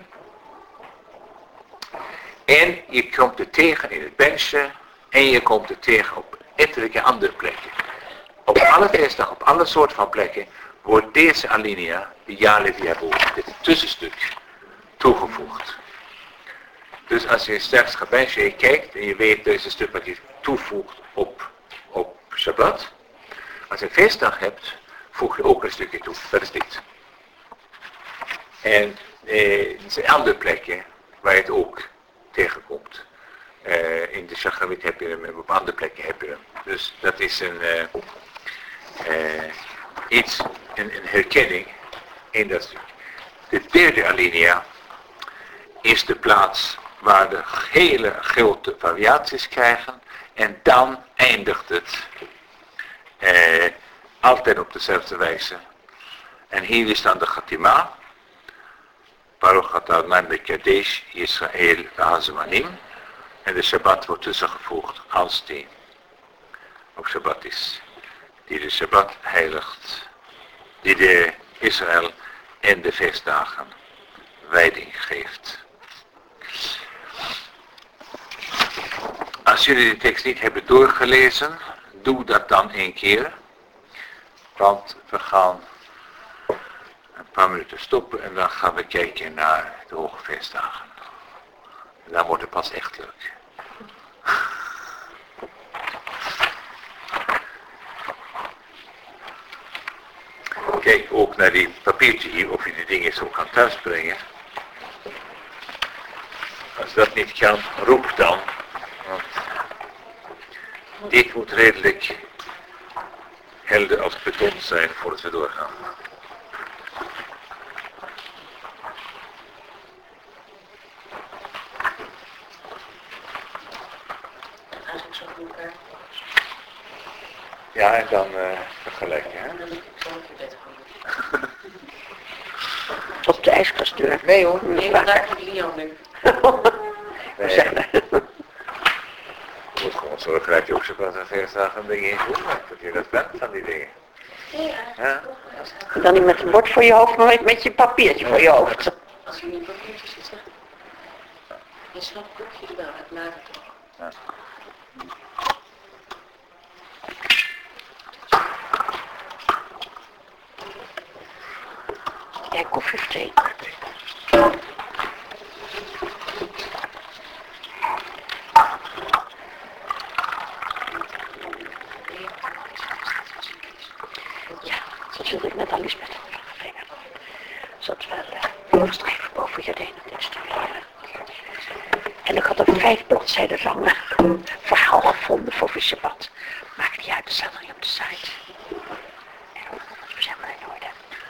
En je komt het tegen in het Bensje en je komt het tegen op ettelijke andere plekken. Op alle feestdagen, op alle soorten van plekken, wordt deze alinea, de Ya'aleh v'yavo, dit tussenstuk, toegevoegd. Dus als je straks gaat benchen, je kijkt en je weet deze stuk wat je toevoegt op, op Shabbat. Als je een feestdag hebt, voeg je ook een stukje toe. Dat is dit. En eh, er zijn andere plekken waar je het ook tegenkomt. Uh, in de Shachamit heb je hem en op andere plekken heb je hem. Dus dat is een uh, uh, iets, een, een herkenning in dat stuk. De derde alinea is de plaats waar de hele grote variaties krijgen en dan eindigt het eh, altijd op dezelfde wijze. En hier is dan de Chatima, Baruch atah Adonai Mekadesh Yisrael v'hazmanim, en de Shabbat wordt tussengevoegd als die op Shabbat is, die de Shabbat heiligt, die de Israël en de feestdagen wijding geeft. Als jullie de tekst niet hebben doorgelezen, doe dat dan één keer. Want we gaan een paar minuten stoppen en dan gaan we kijken naar de hoge feestdagen. En dan wordt het pas echt leuk. Kijk ook naar die papiertje hier of je die dingen zo kan thuisbrengen. Als dat niet kan, roep dan. Want dit moet redelijk helder als beton zijn voordat we doorgaan. Eigenlijk zo goed elkaar. Ja, en dan uh, vergelijken. Hè? Dan ik zo een keer beter gaan. Op de ijskastdeur. Nee hoor. Nee, want daar komt Leon nu. Nee. Je moet gewoon zorgen dat je op zo'n feestdagen dingen in doet. Dat je dat bent van die dingen. Ja, Ja. Dan niet met een bord voor je hoofd, maar met- met je papiertje voor je hoofd. als je niet papiertjes zit, zeg. Je snapt het koekje wel, het later toch. Ja. Ja, koffie of thee. Ja, dat wilde ik net aan Lisbeth vragen. Zat wel uh, geschreven boven je heen te studeren. En ik had een vijf bladzijden lang verhaal gevonden voor Visserbad. Maakt niet uit, dat staat nog niet op de site. En we zijn maar in orde.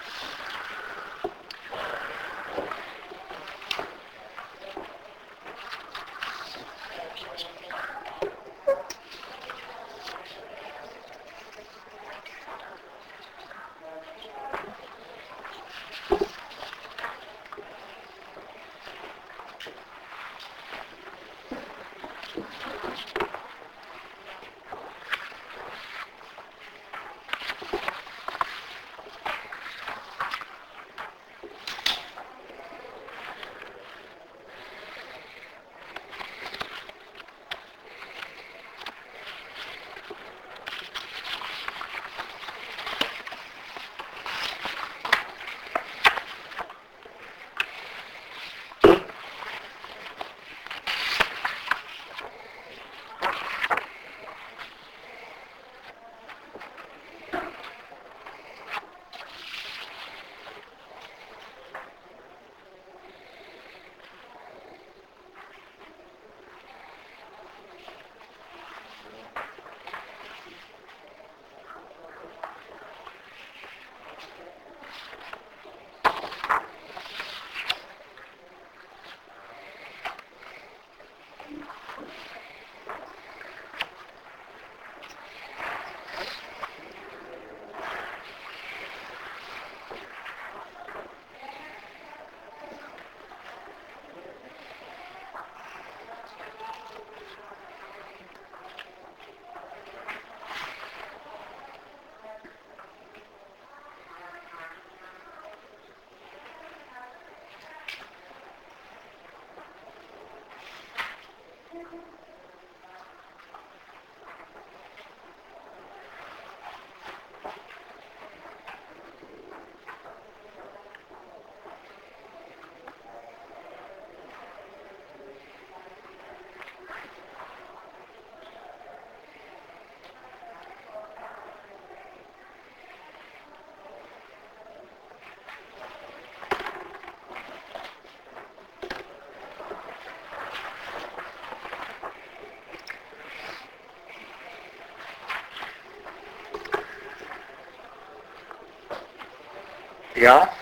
Ja?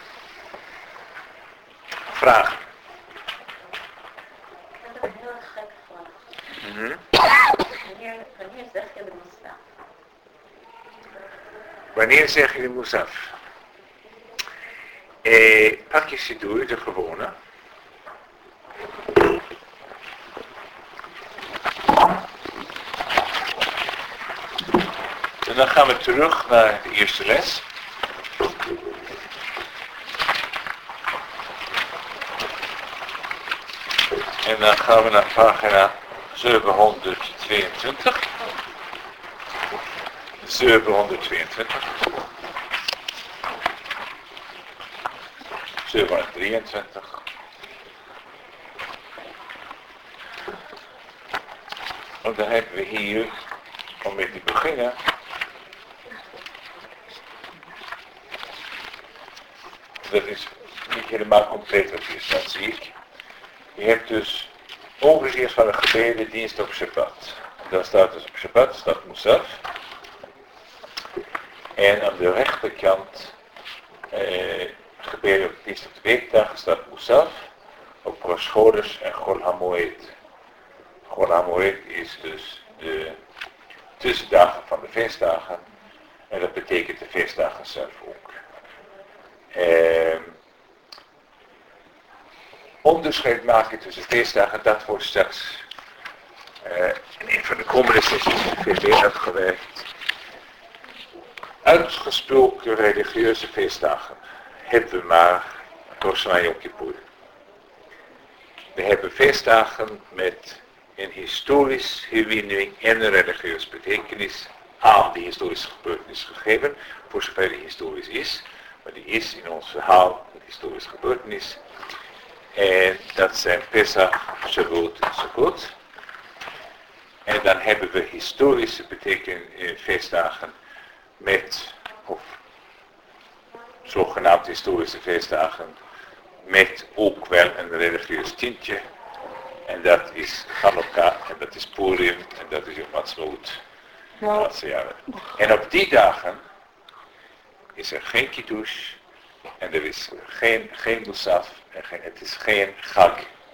Vraag. Ik heb een heel erg gekke vraag. Mhm. Wanneer, wanneer zeg je de Moesaf? Wanneer zeg je de Moesaf? Eh, pak je Siddur, de gewone. En dan gaan we terug naar de eerste les. En dan gaan we naar pagina zevenhonderdtweeëntwintig. zevenhonderdtweeëntwintig. zevenhonderddrieëntwintig. En dan hebben we hier, om mee te beginnen, dat is niet helemaal compleet wat hier staat, zie ik. Je hebt dus overzicht van een gebedendienst op Shabbat. Daar staat dus op Shabbat, staat Musaf. En aan de rechterkant, eh, gebedendienst op de weekdag, staat Musaf. Op Rosh Chodesh en Chol HaMoed. Chol HaMoed is dus de tussendagen van de feestdagen. En dat betekent de feestdagen zelf ook. Eh, onderscheid maken tussen feestdagen, dat wordt straks uh, in een van de komende sessies veel meer uitgewerkt. Uitgesproken religieuze feestdagen hebben we maar Rosh Hashanah Yom Kippur. We hebben feestdagen met een historisch herinnering en een religieus betekenis aan die historische gebeurtenis gegeven, voor zover die historisch is. Maar die is in ons verhaal een historische gebeurtenis. En dat zijn Pesach, Shavuot en Sukkot. En dan hebben we historische betekenis eh, feestdagen met, of zogenaamd historische feestdagen, met ook wel een religieus tintje. En dat is Chanukka, en dat is Purim, en dat is Yom Ha'atzmaut. Nou, En op die dagen is er geen kiddush, en er is geen, geen musaf, en geen, het is geen chag.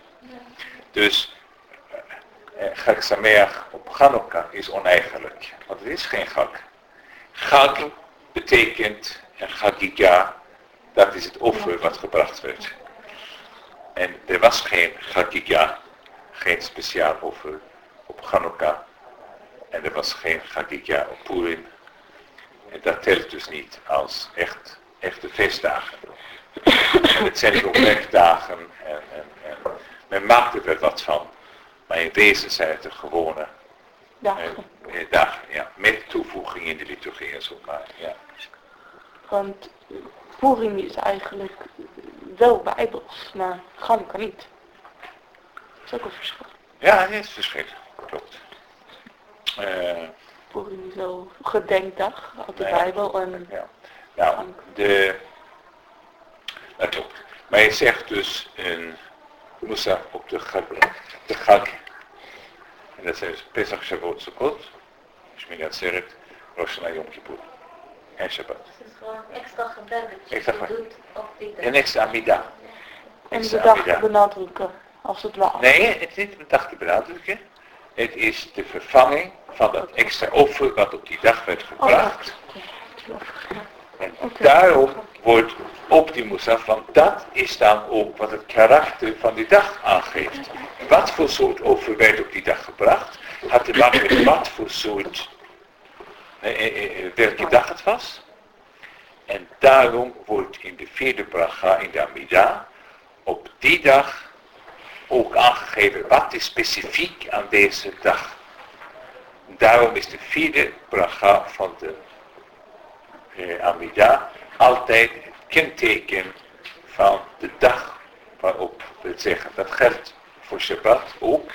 Dus eh, Chag Sameach op Chanukka is oneigenlijk, want het is geen chag. Chag betekent, en chagiga, dat is het offer wat gebracht werd. En er was geen chagiga, geen speciaal offer op Chanukka. En er was geen chagiga op Purim. En dat telt dus niet als echt, echte feestdagen. En het zijn ook werkdagen en, en, en men maakt er wel wat van. Maar in wezen zijn het de gewone dagen. eh, dagen, ja. Met toevoeging in de liturgie en zo maar, ja. Want Purim is eigenlijk wel bijbels, maar Chanukka niet. Dat is ook een verschil. Ja, het is verschil, klopt. Uh, Purim is wel gedenkdag uit de nee, Bijbel en ja. Nou, de, dat klopt. Maar je zegt dus een Musaf op de Chag, de Chag. En dat zijn dus Pesach, Shavuot, Sukkot, Shmini Atzeret, Rosh Hashanah, Yom Kippur en Shabbat. Het is gewoon extra gebed dat je Extra het gebed. doet op die dag. En extra Amida. en de Extra dag Amida. benadrukken, als het ware. Nee, het is niet de dag te benadrukken. Het is de vervanging van dat extra offer wat op die dag werd gebracht. En daarom wordt op die Musaf, want dat is dan ook wat het karakter van die dag aangeeft. Wat voor soort offer werd op die dag gebracht, had te maken met wat voor soort, eh, eh, welke dag het was. En daarom wordt in de vierde bracha, in de Amida, op die dag ook aangegeven wat is specifiek aan deze dag. Daarom is de vierde bracha van de eh, Amida altijd het kenteken van de dag waarop we het zeggen. Dat geldt voor Shabbat ook.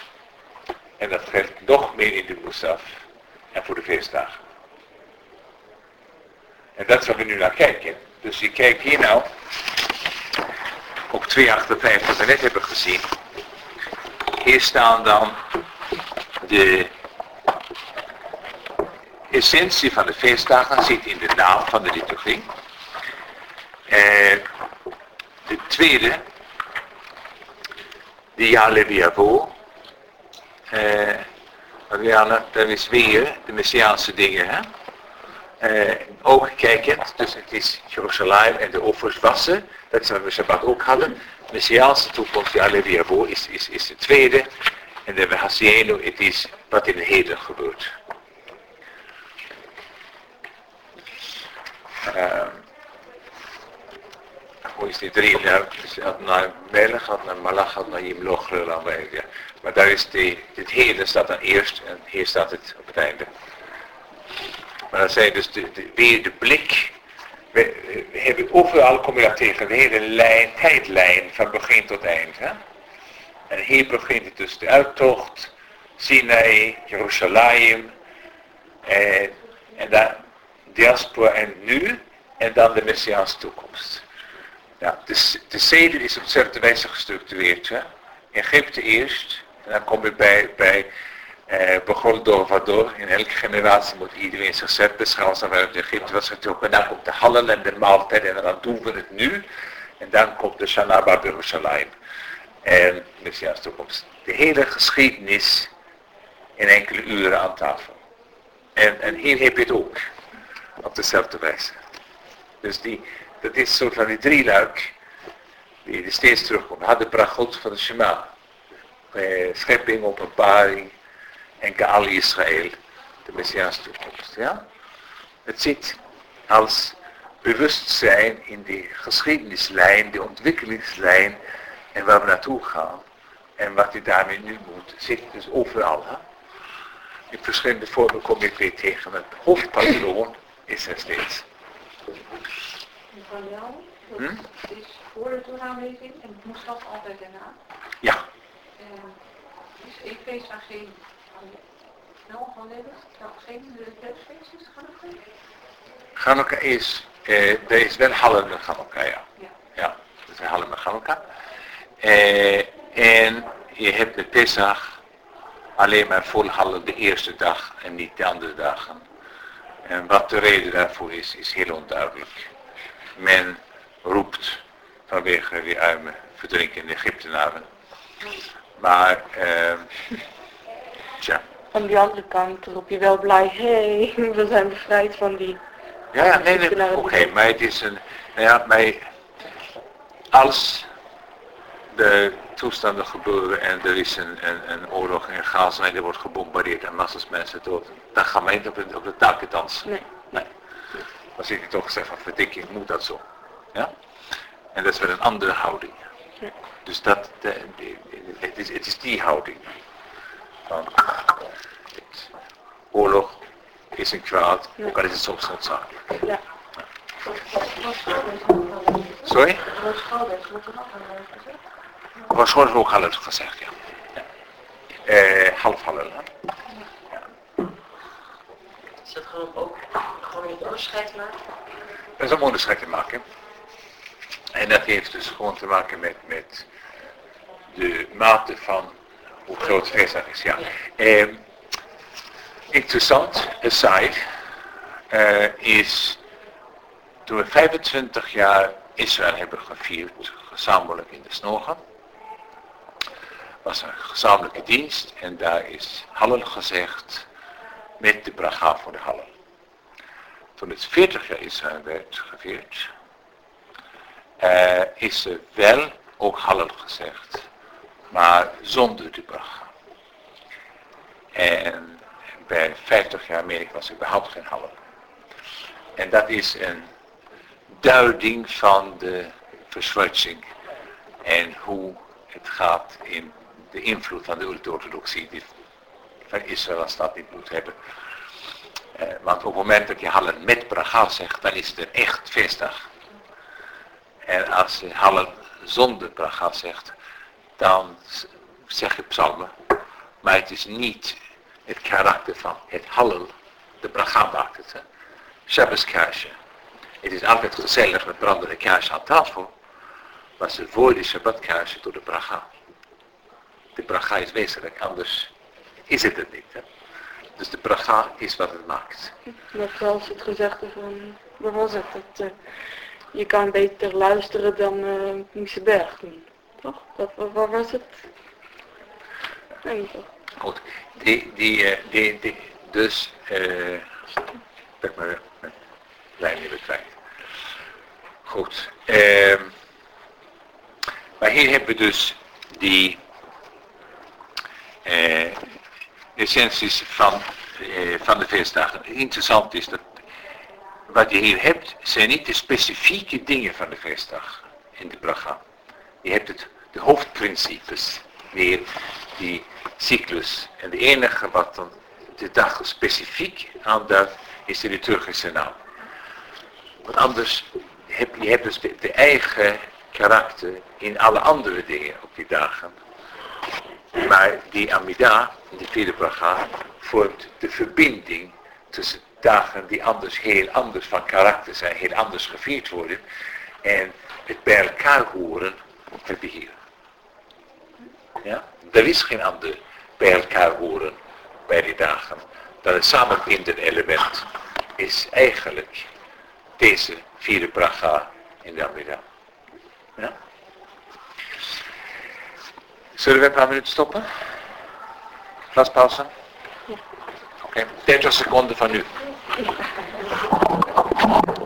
En dat geldt nog meer in de Musaf en voor de feestdagen. En dat is waar we nu naar kijken. Dus je kijkt hier nou op tweehonderdachtenvijftig wat we net hebben gezien. Hier staan dan de essentie van de feestdagen, zit in de naam van de liturgie. Eh, de tweede, de Ya'aleh v'Yavo. Eh, Marianne, dat is weer de Messiaanse dingen, hè? Uh, ook kijkend, dus het is Jeruzalem en de offers wassen, dat is wat we Shabbat ook hadden. Messiaanse toekomst, die Ya'aleh v'Yavo, is, is, is de tweede. En de Hasienu, het is wat in het heden gebeurt. Uh, hoe is die drie? Nou, naar Melech, naar Malach, naar Yimloch, ja. Maar daar is die, dit hele staat dan eerst en hier staat het op het einde. Maar dan zijn dus de, de, weer de blik. We, we hebben overal, kom je dat tegen, de hele lijn, tijdlijn van begin tot eind. Hè? En hier begint het dus de uittocht, Sinai, Jeruzalem, en, en dan diaspora en nu, en dan de Messiaanse toekomst. Ja, de, de zeden is op dezelfde wijze gestructureerd. Hè? Egypte eerst, en dan kom je bij, bij eh, begon door wat door. In elke generatie moet iedereen zichzelf beschouwen vanuit Egypte was natuurlijk. En dan komt de Hallel en de maaltijd en dan doen we het nu. En dan komt de Shana Bar Jerusalem. En de Messiaanse toekomst. De hele geschiedenis in enkele uren aan tafel. En, en hier heb je het ook. Op dezelfde wijze. Dus die, dat is een soort van die drieluik. Die er steeds terugkomt. Had de brachot van de Shema. Eh, schepping, openbaring. En Gaal Israël. De Messiaanse toekomst. Ja? Het zit als bewustzijn in die geschiedenislijn. De ontwikkelingslijn. En waar we naartoe gaan. En wat je daarmee nu moet. Zit dus overal. Hè? In verschillende vormen kom ik weer tegen. Het hoofdpatroon is er steeds. Van jou, dat Hm? is voor de toenaalezing en het moest dat altijd daarna. Ja. En is Efees aan geen wel volledig, nou geen kerstfeestjes gelukkig? Chanukka is, eh, er is wel Hallel met Chanukka, ja. Ja. Ja, dat is Hallel met Chanukka. Eh, en je hebt de Pesach alleen maar vol Hallel de eerste dag en niet de andere dagen. En wat de reden daarvoor is, is heel onduidelijk. Men roept vanwege die arme verdrinkende Egyptenaren. Maar, eh, tja. Aan die andere kant roep je wel blij, hé, hey, we zijn bevrijd van die... Ja, ja, nee, nee, oké, okay, maar het is een, nou ja, maar als de toestanden gebeuren en er is een, een, een oorlog in Gaza en er wordt gebombardeerd en massas mensen dood, dan gaan wij niet op de, op de daken dansen. Nee. Nee. Dan zit je toch gezegd van verdikking, moet dat zo. Ja? En dat is wel een andere houding. Ja. Dus dat, de, de, het, is, het is die houding. Van, het, oorlog is een kwaad, Ja. ook al is het soms noodzakelijk. Ja. Sorry? Roos Schouders, wordt er nog aan gezegd? Was gewoon ook Hallel gezegd, ja. ja. Eh, half Hallel, hè? Is dat gewoon ook gewoon een onderscheid maken? Dat is een onderscheid te maken. En dat heeft dus gewoon te maken met, met de mate van hoe groot het feestdag is. Ja. Eh, interessant, aside, eh, is toen we vijfentwintig jaar Israël hebben gevierd, gezamenlijk in de Snogen, was een gezamenlijke dienst en daar is Hallel gezegd met de bracha voor de Hallel. Toen het veertig jaar Israël werd gevierd, uh, is er wel ook Hallel gezegd, maar zonder de bracha. En bij vijftig jaar Amerika was er überhaupt geen Hallel. En dat is een duiding van de verzwartsing en hoe het gaat in de invloed van de ultra-orthodoxie die van Israël als staat niet moet hebben. Uh, want op het moment dat je Hallel met bracha zegt, dan is het een echt feestdag. En als je Hallel zonder bracha zegt, dan zeg je psalmen. Maar het is niet het karakter van het Hallel, de bracha maakt het. Hè. Shabbaskaarsje. Het is altijd gezellig met brandende kaars aan tafel. Maar ze voor die Shabbatkaarsje door de bracha. De bracha is wezenlijk, anders is het het niet. Hè? Dus de bracha is wat het maakt. Net zoals het gezegde van, wat was het? Dat, uh, je kan beter luisteren dan uh, Mieseberg doen. Toch? Dat, wat was het? Nee, toch? Goed. Die, die, uh, die, die, dus, uh, ik maar mijn lijn even kwijt. Goed. Uh, maar hier hebben we dus die uh, essenties van, uh, van de feestdagen. Interessant is dat wat je hier hebt, zijn niet de specifieke dingen van de feestdag. in de bracha. Je hebt het, de hoofdprincipes, weer die cyclus. En de enige wat dan de dag specifiek aanduidt, is de liturgische naam. Want anders heb je hebt dus de, de eigen karakter in alle andere dingen op die dagen. Maar die Amida, die vierde bracha, vormt de verbinding tussen dagen die anders heel anders van karakter zijn, heel anders gevierd worden. En het bij elkaar horen heb je hier. Ja? Er is geen ander bij elkaar horen bij die dagen. Dat het samenbindende element is eigenlijk deze vierde bracha in de Amida. Ja? Zullen we een paar minuten stoppen? Glaspauze? Ja. Oké, okay. dertig seconden van nu.